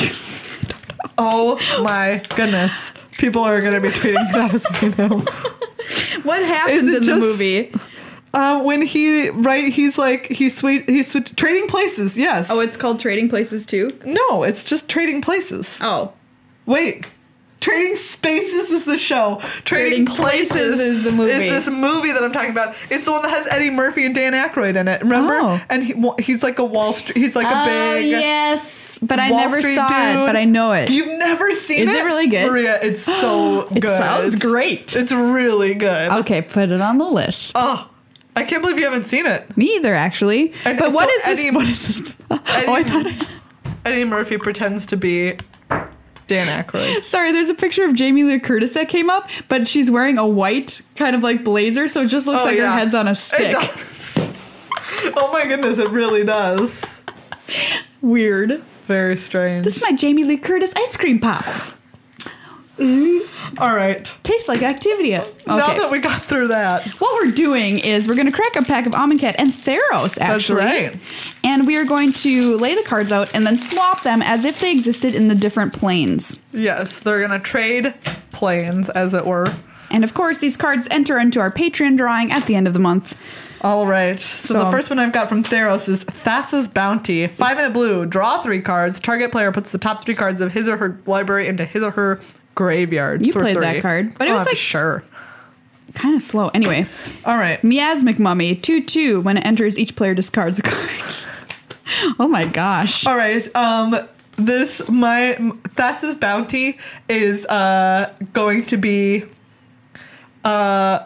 oh my goodness. People are going to be tweeting that as we know. What happens Is it in just- the movie? Uh, when he, right, he's like, he's sweet, he's sweet, Trading Places, yes. Oh, it's called Trading Places too? No, it's just Trading Places. Oh. Wait. Trading Spaces is the show. Trading Trading, Places, Places is the movie. Is this movie that I'm talking about? It's the one that has Eddie Murphy and Dan Aykroyd in it. Remember? Oh. And he, he's like a Wall Street. He's like a Oh, big yes. But I Wall never Street saw dude. it, but I know it. You've never seen Is it? it really good? Maria, it's so It good. sounds great. It's really good. Okay, put it on the list. Oh, I can't believe you haven't seen it. Me either, actually. And But so what is Eddie- this? What is this? Oh, I thought. Eddie Murphy pretends to be Dan Aykroyd. Sorry, there's a picture of Jamie Lee Curtis that came up, but she's wearing a white kind of like blazer, so it just looks Oh, like yeah. her head's on a It stick. does. Oh my goodness, it really does. Weird. Very strange. This is my Jamie Lee Curtis ice cream pop. All right. Tastes like Activia. Okay. Now that we got through that, What we're doing is we're going to crack a pack of Amonkhet and Theros, actually. right. And we are going to lay the cards out and then swap them as if they existed in the different planes. yes, they're gonna trade planes, as it were. And of course, these cards enter into our Patreon drawing at the end of the month. All right. So, So- the first one I've got from Theros is Thassa's Bounty. Five minute blue. Draw three cards. Target player puts the top three cards of his or her library into his or her graveyard. You played Sorcery. that card, but it Oh, was I'm like- sure. Kind of slow. Anyway, All right. Miasmic Mummy, two two. When it enters, each player discards a card. Oh my gosh. All right. Um, this my Thassa's Bounty is uh going to be uh.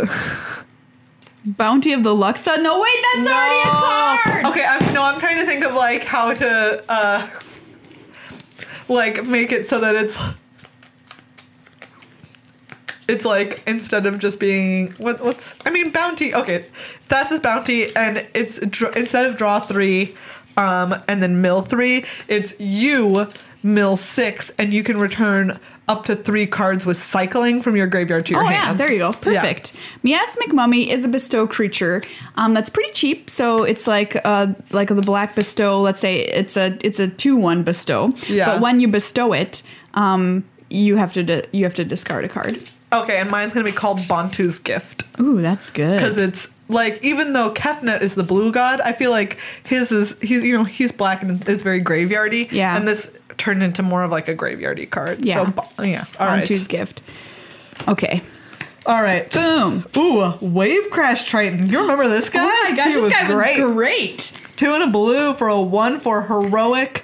Bounty of the Luxa? No, wait, that's already a card! Okay, I'm no, I'm trying to think of like how to uh like make it so that it's it's like instead of just being what what's I mean bounty. Okay, that's his bounty, and it's dr- instead of draw three, um, and then mill three, it's you mill six, and you can return up to three cards with cycling from your graveyard to your Oh hand. yeah, there you go. Perfect. Miasmic Mummy is a bestow creature um, that's pretty cheap. So it's like uh, like the black bestow. Let's say it's a it's a two one bestow. Yeah. But when you bestow it, um, you have to di- you have to discard a card. Okay, and mine's gonna be called Bantu's Gift. Ooh, that's good. Because it's like, even though Kefnet is the blue god, I feel like his is he's you know he's black and is very graveyardy. Yeah. And this turned into more of like a graveyardy card. Yeah. So ba- yeah. All right. Bantu's gift. Okay. All right. Boom. Ooh, Wave Crash Triton. You remember this guy? Oh my gosh, He this guy great. was great. Two and a blue for a one for heroic.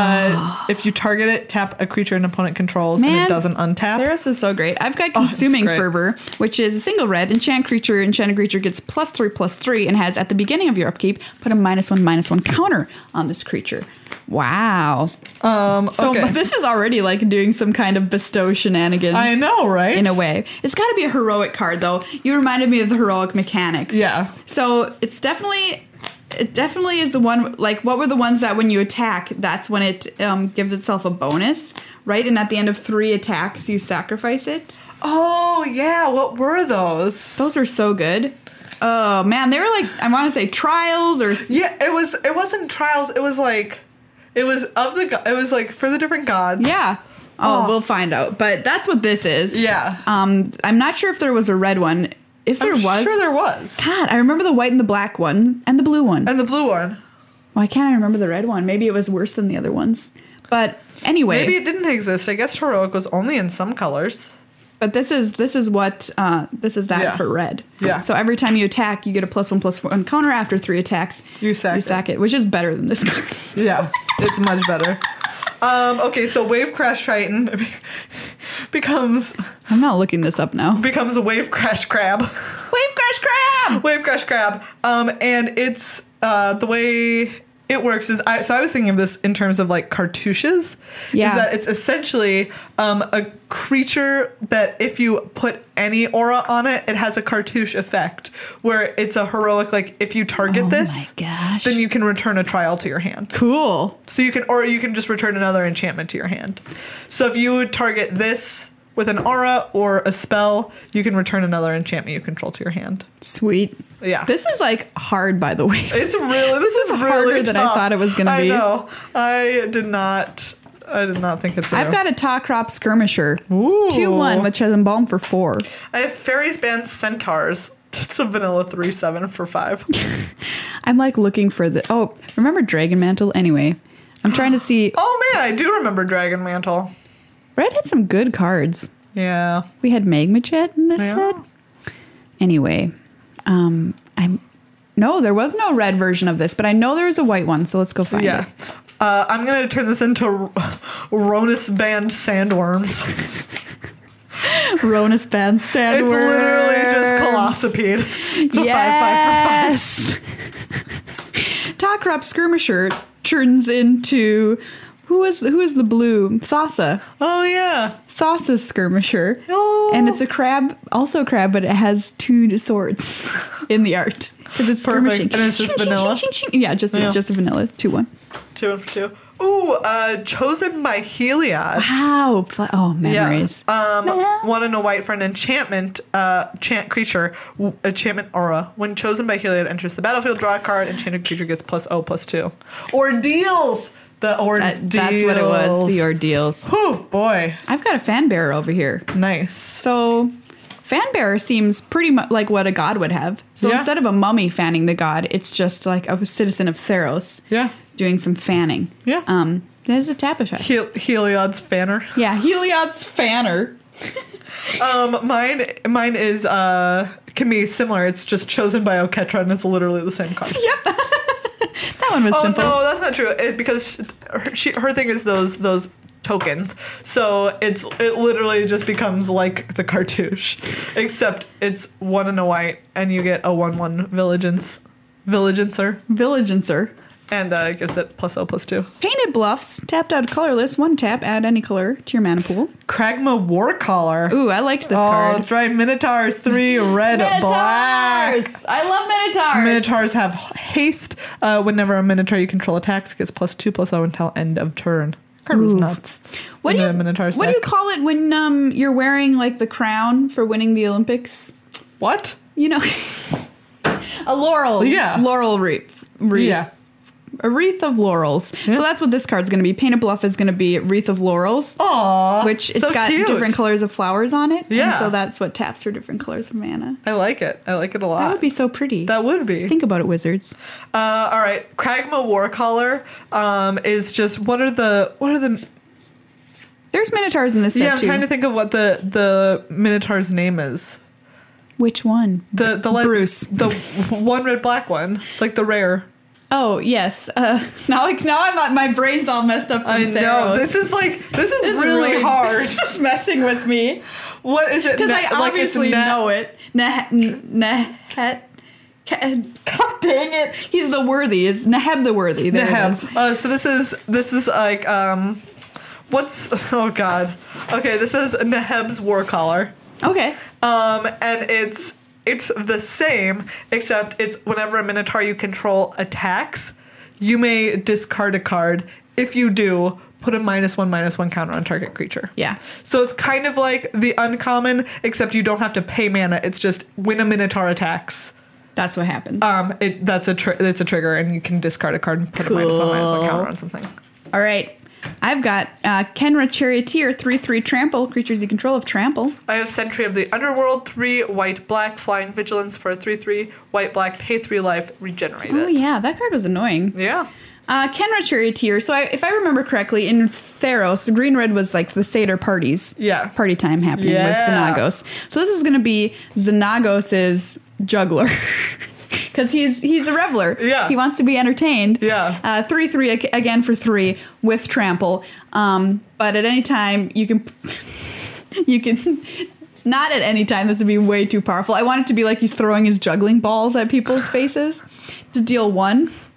Uh, if you target it, tap a creature an opponent controls, and Man, it doesn't untap. Theros is so great. I've got Oh, it's Consuming great. Fervor, which is a single red enchant creature. Enchanted creature gets plus three, plus three, and has at the beginning of your upkeep put a minus one, minus one counter on this creature. Wow. Um, So okay. but this is already like doing some kind of bestow shenanigans. I know, right? In a way. It's got to be a heroic card, though. You reminded me of the heroic mechanic. Yeah. So it's definitely, it definitely is the one, like, what were the ones that when you attack, that's when it um, gives itself a bonus, right? And at the end of three attacks, you sacrifice it. Oh yeah. What were those? Those are so good. Oh, man. They were like, I want to say trials or. Yeah, it was. It wasn't trials. It was like, it was of the. go- It was like for the different gods. Yeah. Oh, Oh. we'll find out. But that's what this is. Yeah. Um, I'm not sure if there was a red one. If there I'm was. sure there was. God, I remember the white and the black one and the blue one. And the blue one. Why can't I remember the red one? Maybe it was worse than the other ones. But anyway, Maybe it didn't exist. I guess heroic was only in some colors. but this is this is what uh, this is that Yeah. for red. Yeah. So every time you attack, you get a plus one plus one counter after three attacks. You sack You it. sack it, which is better than this card. Yeah, it's much better. Um, okay, so Wave Crash Triton becomes I'm not looking this up now. becomes a Wave Crash Crab. Wave Crash Crab. Wave Crash Crab. Um, and it's uh, the way it works is I so I was thinking of this in terms of like cartouches. Yeah. Is that it's essentially um, a creature that if you put any aura on it, it has a cartouche effect where it's a heroic, like if you target Oh this, my gosh. then you can return a trial to your hand. Cool. So you can, or you can just return another enchantment to your hand. So if you would target this with an aura or a spell, you can return another enchantment you control to your hand. Sweet. Yeah. This is like hard, by the way. It's really, this is really harder than I tough. thought it was gonna I be. know. I did not, I did not think it's I've got a Taw Crop Skirmisher. Ooh. two one, which has Embalm for four. I have Fairies Band Centaurs. It's a vanilla three seven for five. I'm like looking for the. Oh, remember Dragon Mantle? Anyway, I'm trying to see. Oh man, I do remember Dragon Mantle. Red had some good cards. Yeah. We had Magma Jet in this Yeah. set. Anyway, um, I'm. No, there was no red version of this, but I know there was a white one, so let's go find Yeah. it. Uh, I'm going to turn this into Ronus Band Sandworms. Ronus Band Sandworms. It's literally just Colossipede. It's a yes. Taw Crop Skirmisher turns into who is who is the blue Thassa. five five. Oh, yeah. Thassa's Skirmisher. Oh. And it's a crab, also a crab, but it has two swords in the art because it's Perfect. skirmishing. And it's just Ching, ching, vanilla? ching, ching, ching. Yeah, just Yeah. just a vanilla two one. Two and two. Ooh, uh, Chosen by Heliod. Wow. Fla- Oh, memories. Yeah. Um, Mem- one and a white for an enchantment, uh, chant creature, w- enchantment aura. When chosen by Heliod enters the battlefield, draw a card. Enchanted creature gets plus O plus two. Ordeals. The ordeals. That- that's what it was. The ordeals. Oh boy, I've got a fan bearer over here. nice. So, fan bearer seems pretty much like what a god would have. So Yeah. instead of a mummy fanning the god, it's just like a citizen of Theros Yeah, doing some fanning. Yeah. Um, there's a tap effect. Hel- Heliod's fanner. Yeah, Heliod's fanner. Um, mine, mine is uh can be similar. It's just chosen by Oketra, and it's literally the same card. Yep. That one was Oh simple. no, that's not true. It, because her, she, her thing is those those tokens. So it's it literally just becomes like the cartouche, except it's one and a white, and you get a one one villagens, villagencer, Villagencer. and uh, it gives it plus O plus two. Painted Bluffs. Tapped out colorless. One tap. Add any color to your mana pool. Kragma Warcaller. Ooh, I liked this Oh, card. that's right. Minotaurs three red black. Minotaurs! I love Minotaurs! Minotaurs have haste. Uh, whenever a Minotaur you control attacks, it gets plus two plus O until end of turn. Card was Ooh. nuts. What in do the you Minotaurs What do you deck. call it when um you're wearing like the crown for winning the Olympics? What? You know, a laurel. Yeah. Laurel wreath. wreath. Yeah. A wreath of laurels. Yeah. So that's what this card's going to be. Painted Bluff is going to be wreath of laurels, Aww. which it's so got cute. different colors of flowers on it. Yeah. And so that's what taps for different colors of mana. I like it. I like it a lot. That would be so pretty. That would be. Think about it, wizards. Uh, all right. Kragma Warcaller um, is just what are the what are the There's Minotaurs in this set yeah. I'm too. trying to think of what the the Minotaur's name is. Which one? The the le- Bruce. the one red black one, like the rare. Oh yes. Uh, now, like now, I'm not. My brain's all messed up. From I know Theros. this is like this is This is really, hard. This is messing with me What is it? because Ne- I like it's obviously ne- know it. Nah, Nehet. God dang it! He's the worthy. It's Neheb the worthy. There it is. Neheb. Uh, so this is this is like um, what's oh god. Okay, this is Neheb's Warcaller. Okay. Um, and it's it's the same except it's whenever a Minotaur you control attacks, you may discard a card. If you do, put a minus one minus one counter on target creature. Yeah. So it's kind of like the uncommon, except you don't have to pay mana. It's just when a Minotaur attacks. That's what happens. Um, it that's a tri- it's a trigger, and you can discard a card and put a minus one minus one Cool. counter on something. All right. I've got uh, Kenra Charioteer, three three trample. Creatures you control of trample. I have Sentry of the Underworld, three white black, flying vigilance for a three three white black, pay three life, regenerate Oh it. yeah, that card was annoying. Yeah. Uh, Kenra Charioteer. So I, if I remember correctly, in Theros, green red was like the Seder parties. Yeah. Party time happening Yeah. with Xenagos. So this is going to be Xenagos's juggler. Because he's he's a reveler. Yeah. He wants to be entertained. Yeah. Uh, three three ag- again for three with trample. Um, but at any time you can you can not at any time. This would be way too powerful. I want it to be like he's throwing his juggling balls at people's faces to deal one.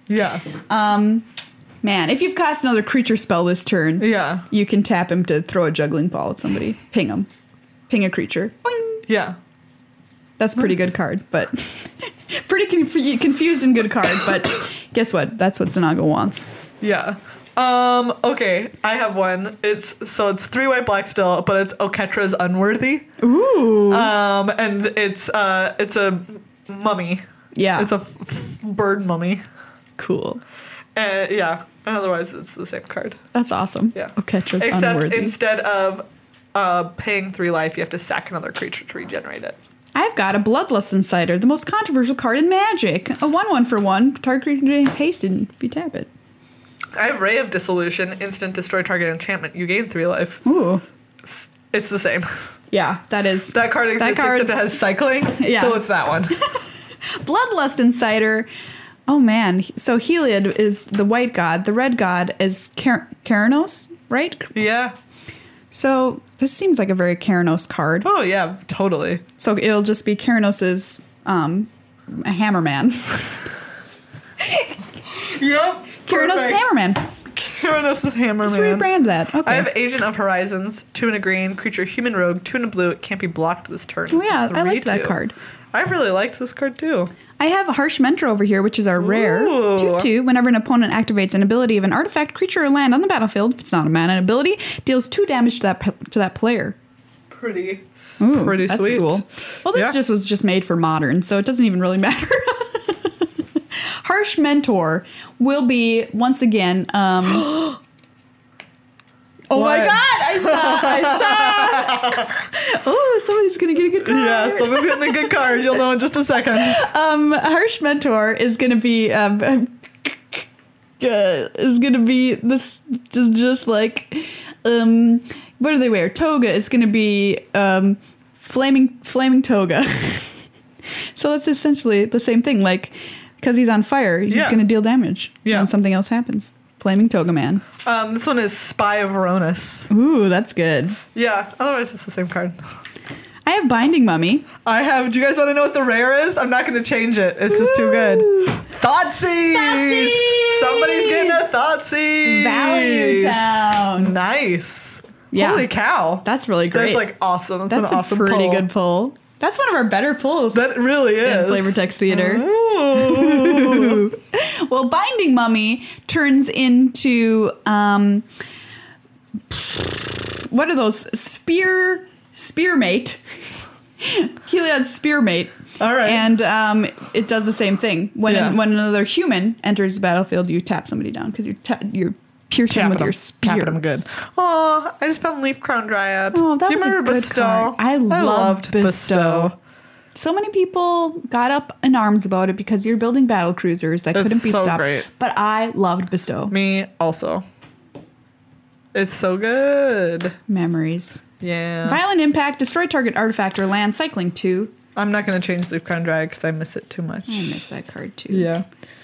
Yeah. Man, if you've cast another creature spell this turn, Yeah. you can tap him to throw a juggling ball at somebody. Ping him. Ping a creature. Boing. Yeah. That's a pretty Nice. good card, but pretty conf- confused and good card. But guess what? That's what Zanaga wants. Yeah. Um, okay, I have one. It's so it's three white black still, but it's Oketra's Unworthy. Ooh. Um, and it's uh it's a mummy. Yeah. It's a f- f- bird mummy. Cool. Uh, yeah. And otherwise it's the same card. That's awesome. Yeah. Oketra's Except Unworthy. instead of uh paying three life, you have to sack another creature to regenerate it. I've got a Bloodlust Insider, the most controversial card in Magic. A one one for one. Target creature gains hasted if you tap it. I have Ray of Dissolution, instant destroy target enchantment. You gain three life. Ooh. It's the same. Yeah, that is. That card exists card- except it has cycling. Yeah. So it's that one. Bloodlust Insider. Oh man. So Heliod is the white god. The red god is Ker- Keranos, right? Yeah. So this seems like a very Keranos card. Oh yeah, totally. So it'll just be Keranos's um, a Hammerman. Yep. Keranos' Hammerman. Keranos' Hammerman. Just rebrand that. Okay. I have Agent of Horizons, two in a green, creature human rogue, two in a blue. It can't be blocked this turn. Oh It's a yeah, I liked that three two. card. I really liked this card too. I have a Harsh Mentor over here, which is our rare. Ooh. two two. Whenever an opponent activates an ability of an artifact, creature, or land on the battlefield, if it's not a mana ability, deals two damage to that pe- to that player. Pretty, Ooh, pretty that's sweet. cool. Well, this Yeah. just was just made for modern, so it doesn't even really matter. Harsh Mentor will be once again. Um, oh my What? god! I saw! I saw! Oh, somebody's gonna get a good card. Yeah, someone's getting a good card. You'll know in just a second. Um, Harsh Mentor is gonna be um, uh, is gonna be this just like um, what do they wear? Toga is gonna be um, flaming flaming toga. So that's essentially the same thing. Like because he's on fire, he's Yeah. gonna deal damage Yeah. when something else happens. Flaming toga man. Um, this one is Spy of Veronis. Ooh, that's good. Yeah, otherwise it's the same card. I have Binding Mummy. I have. Do you guys want to know what the rare is? I'm not going to change it. It's just too good. Thoughtseize! Thoughtseize! Somebody's getting a Thoughtseize! Value Town. Nice. Yeah. Holy cow. That's really great. That's like awesome. That's, That's an a awesome pretty pull. good pull. That's one of our better pulls That really in is. Flavor Text Theater. Ooh. Well, Binding Mummy turns into um, what are those? Spear Spearmate. Heliod's Spearmate. All right. And um, it does the same thing. When Yeah. when another human enters the battlefield, you tap somebody down because you're ta- you're piercing Tapping with your them. spear. Tapping them good. Oh, I just found Leaf Crown Dryad. Oh, that you was a remember good Bestow? card. I loved Bestow. So many people got up in arms about it because you're building battle cruisers that It's couldn't be so stopped. great. But I loved Bestow. Me also. It's so good. Memories. Yeah. Violent Impact, destroy target artifact or land, cycling two. I'm not going to change Leaf Crown Dryad because I miss it too much. I miss that card too. Yeah.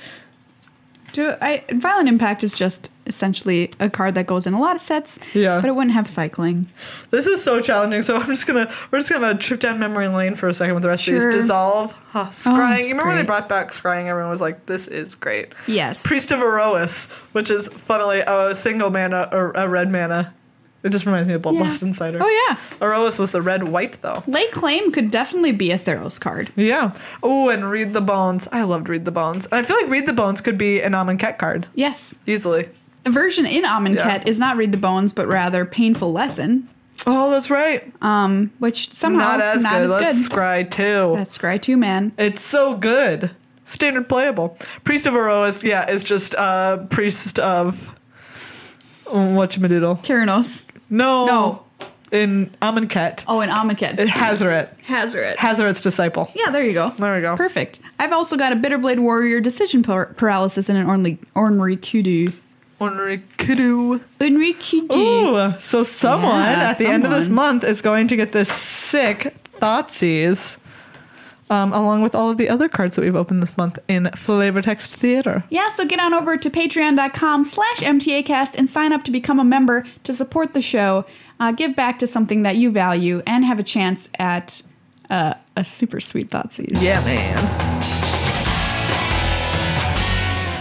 Do I, Violent Impact is just essentially a card that goes in a lot of sets, Yeah. but it wouldn't have cycling. This is so challenging. So I'm just gonna we're just gonna trip down memory lane for a second with the rest Sure. of these. Dissolve, huh, scrying. you remember when they great. brought back scrying? Everyone was like, "This is great." Yes. Priest of Erois, which is funnily a single mana or a red mana. It just reminds me of Bloodlust Yeah. Insider. Oh yeah. Erois was the red white though. Lay Claim could definitely be a Theros card. Yeah. Oh, and Read the Bones. I loved Read the Bones. And I feel like Read the Bones could be an Amonkhet card Yes. easily. The version in Amonkhet Yeah. is not Read the Bones, but rather Painful Lesson, Oh, that's right. um, which somehow not as good. as Let's good. scry too. That's Scry two, man. It's so good. Standard playable. Priest of Erois, yeah, is just uh priest of whatchamadoodle. Keranos. No. No. In Amonkhet. Oh, and Amonkhet. Hazaret. Hazaret. Hazaret's disciple. Yeah, there you go. There we go. Perfect. I've also got a Bitterblade Warrior decision par- paralysis and an ornery, ornery kudu. Ornery Kudu. Ornery kudu. Ooh, so someone Yeah, at the end of this someone. month is going to get this sick Thoughtseize. Um, along with all of the other cards that we've opened this month in Flavor Text Theater. Yeah, so get on over to patreon.com slash MTAcast and sign up to become a member to support the show, uh, give back to something that you value, and have a chance at uh, a super sweet Thoughtseize. Yeah, man. Well, everybody,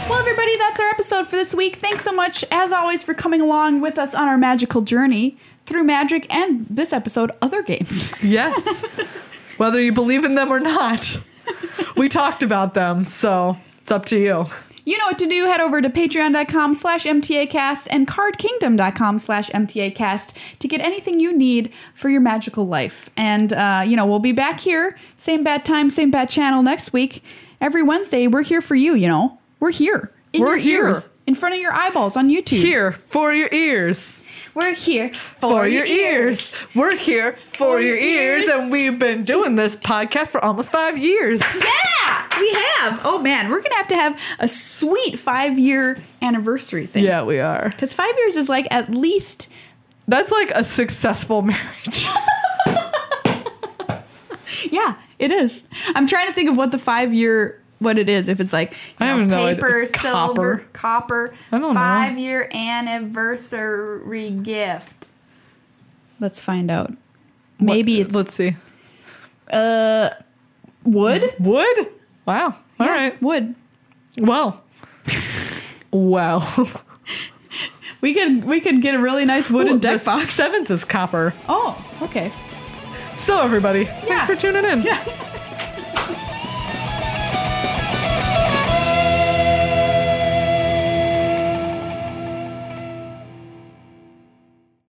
everybody, that's our episode for this week. Thanks so much, as always, for coming along with us on our magical journey through Magic and this episode, other games. Yes. Whether you believe in them or not, we talked about them, so it's up to you. You know what to do. Head over to patreon.com slash MTAcast and cardkingdom.com slash MTAcast to get anything you need for your magical life. And, uh, you know, we'll be back here, same bad time, same bad channel next week. Every Wednesday, we're here for you, you know. We're here. In We're your here. ears. In front of your eyeballs on YouTube. Here for your ears. We're here For your ears. We're here for your ears. And we've been doing this podcast for almost five years. Yeah, we have. Oh, man. We're going to have to have a sweet five-year anniversary thing. Yeah, we are. Because five years is like at least... That's like a successful marriage. Yeah, it is. I'm trying to think of what the five-year... What it is, if it's like you I know, have no paper, idea. silver, Copper. copper, I don't know. five-year anniversary gift. Let's find out. Maybe What- it's Let's see. uh wood. Wood? Wow. All Yeah, right. wood. Well. Well. We could we could get a really nice wooden Ooh, deck the box. seventh is copper. Oh, okay. So everybody, Yeah. thanks for tuning in. Yeah.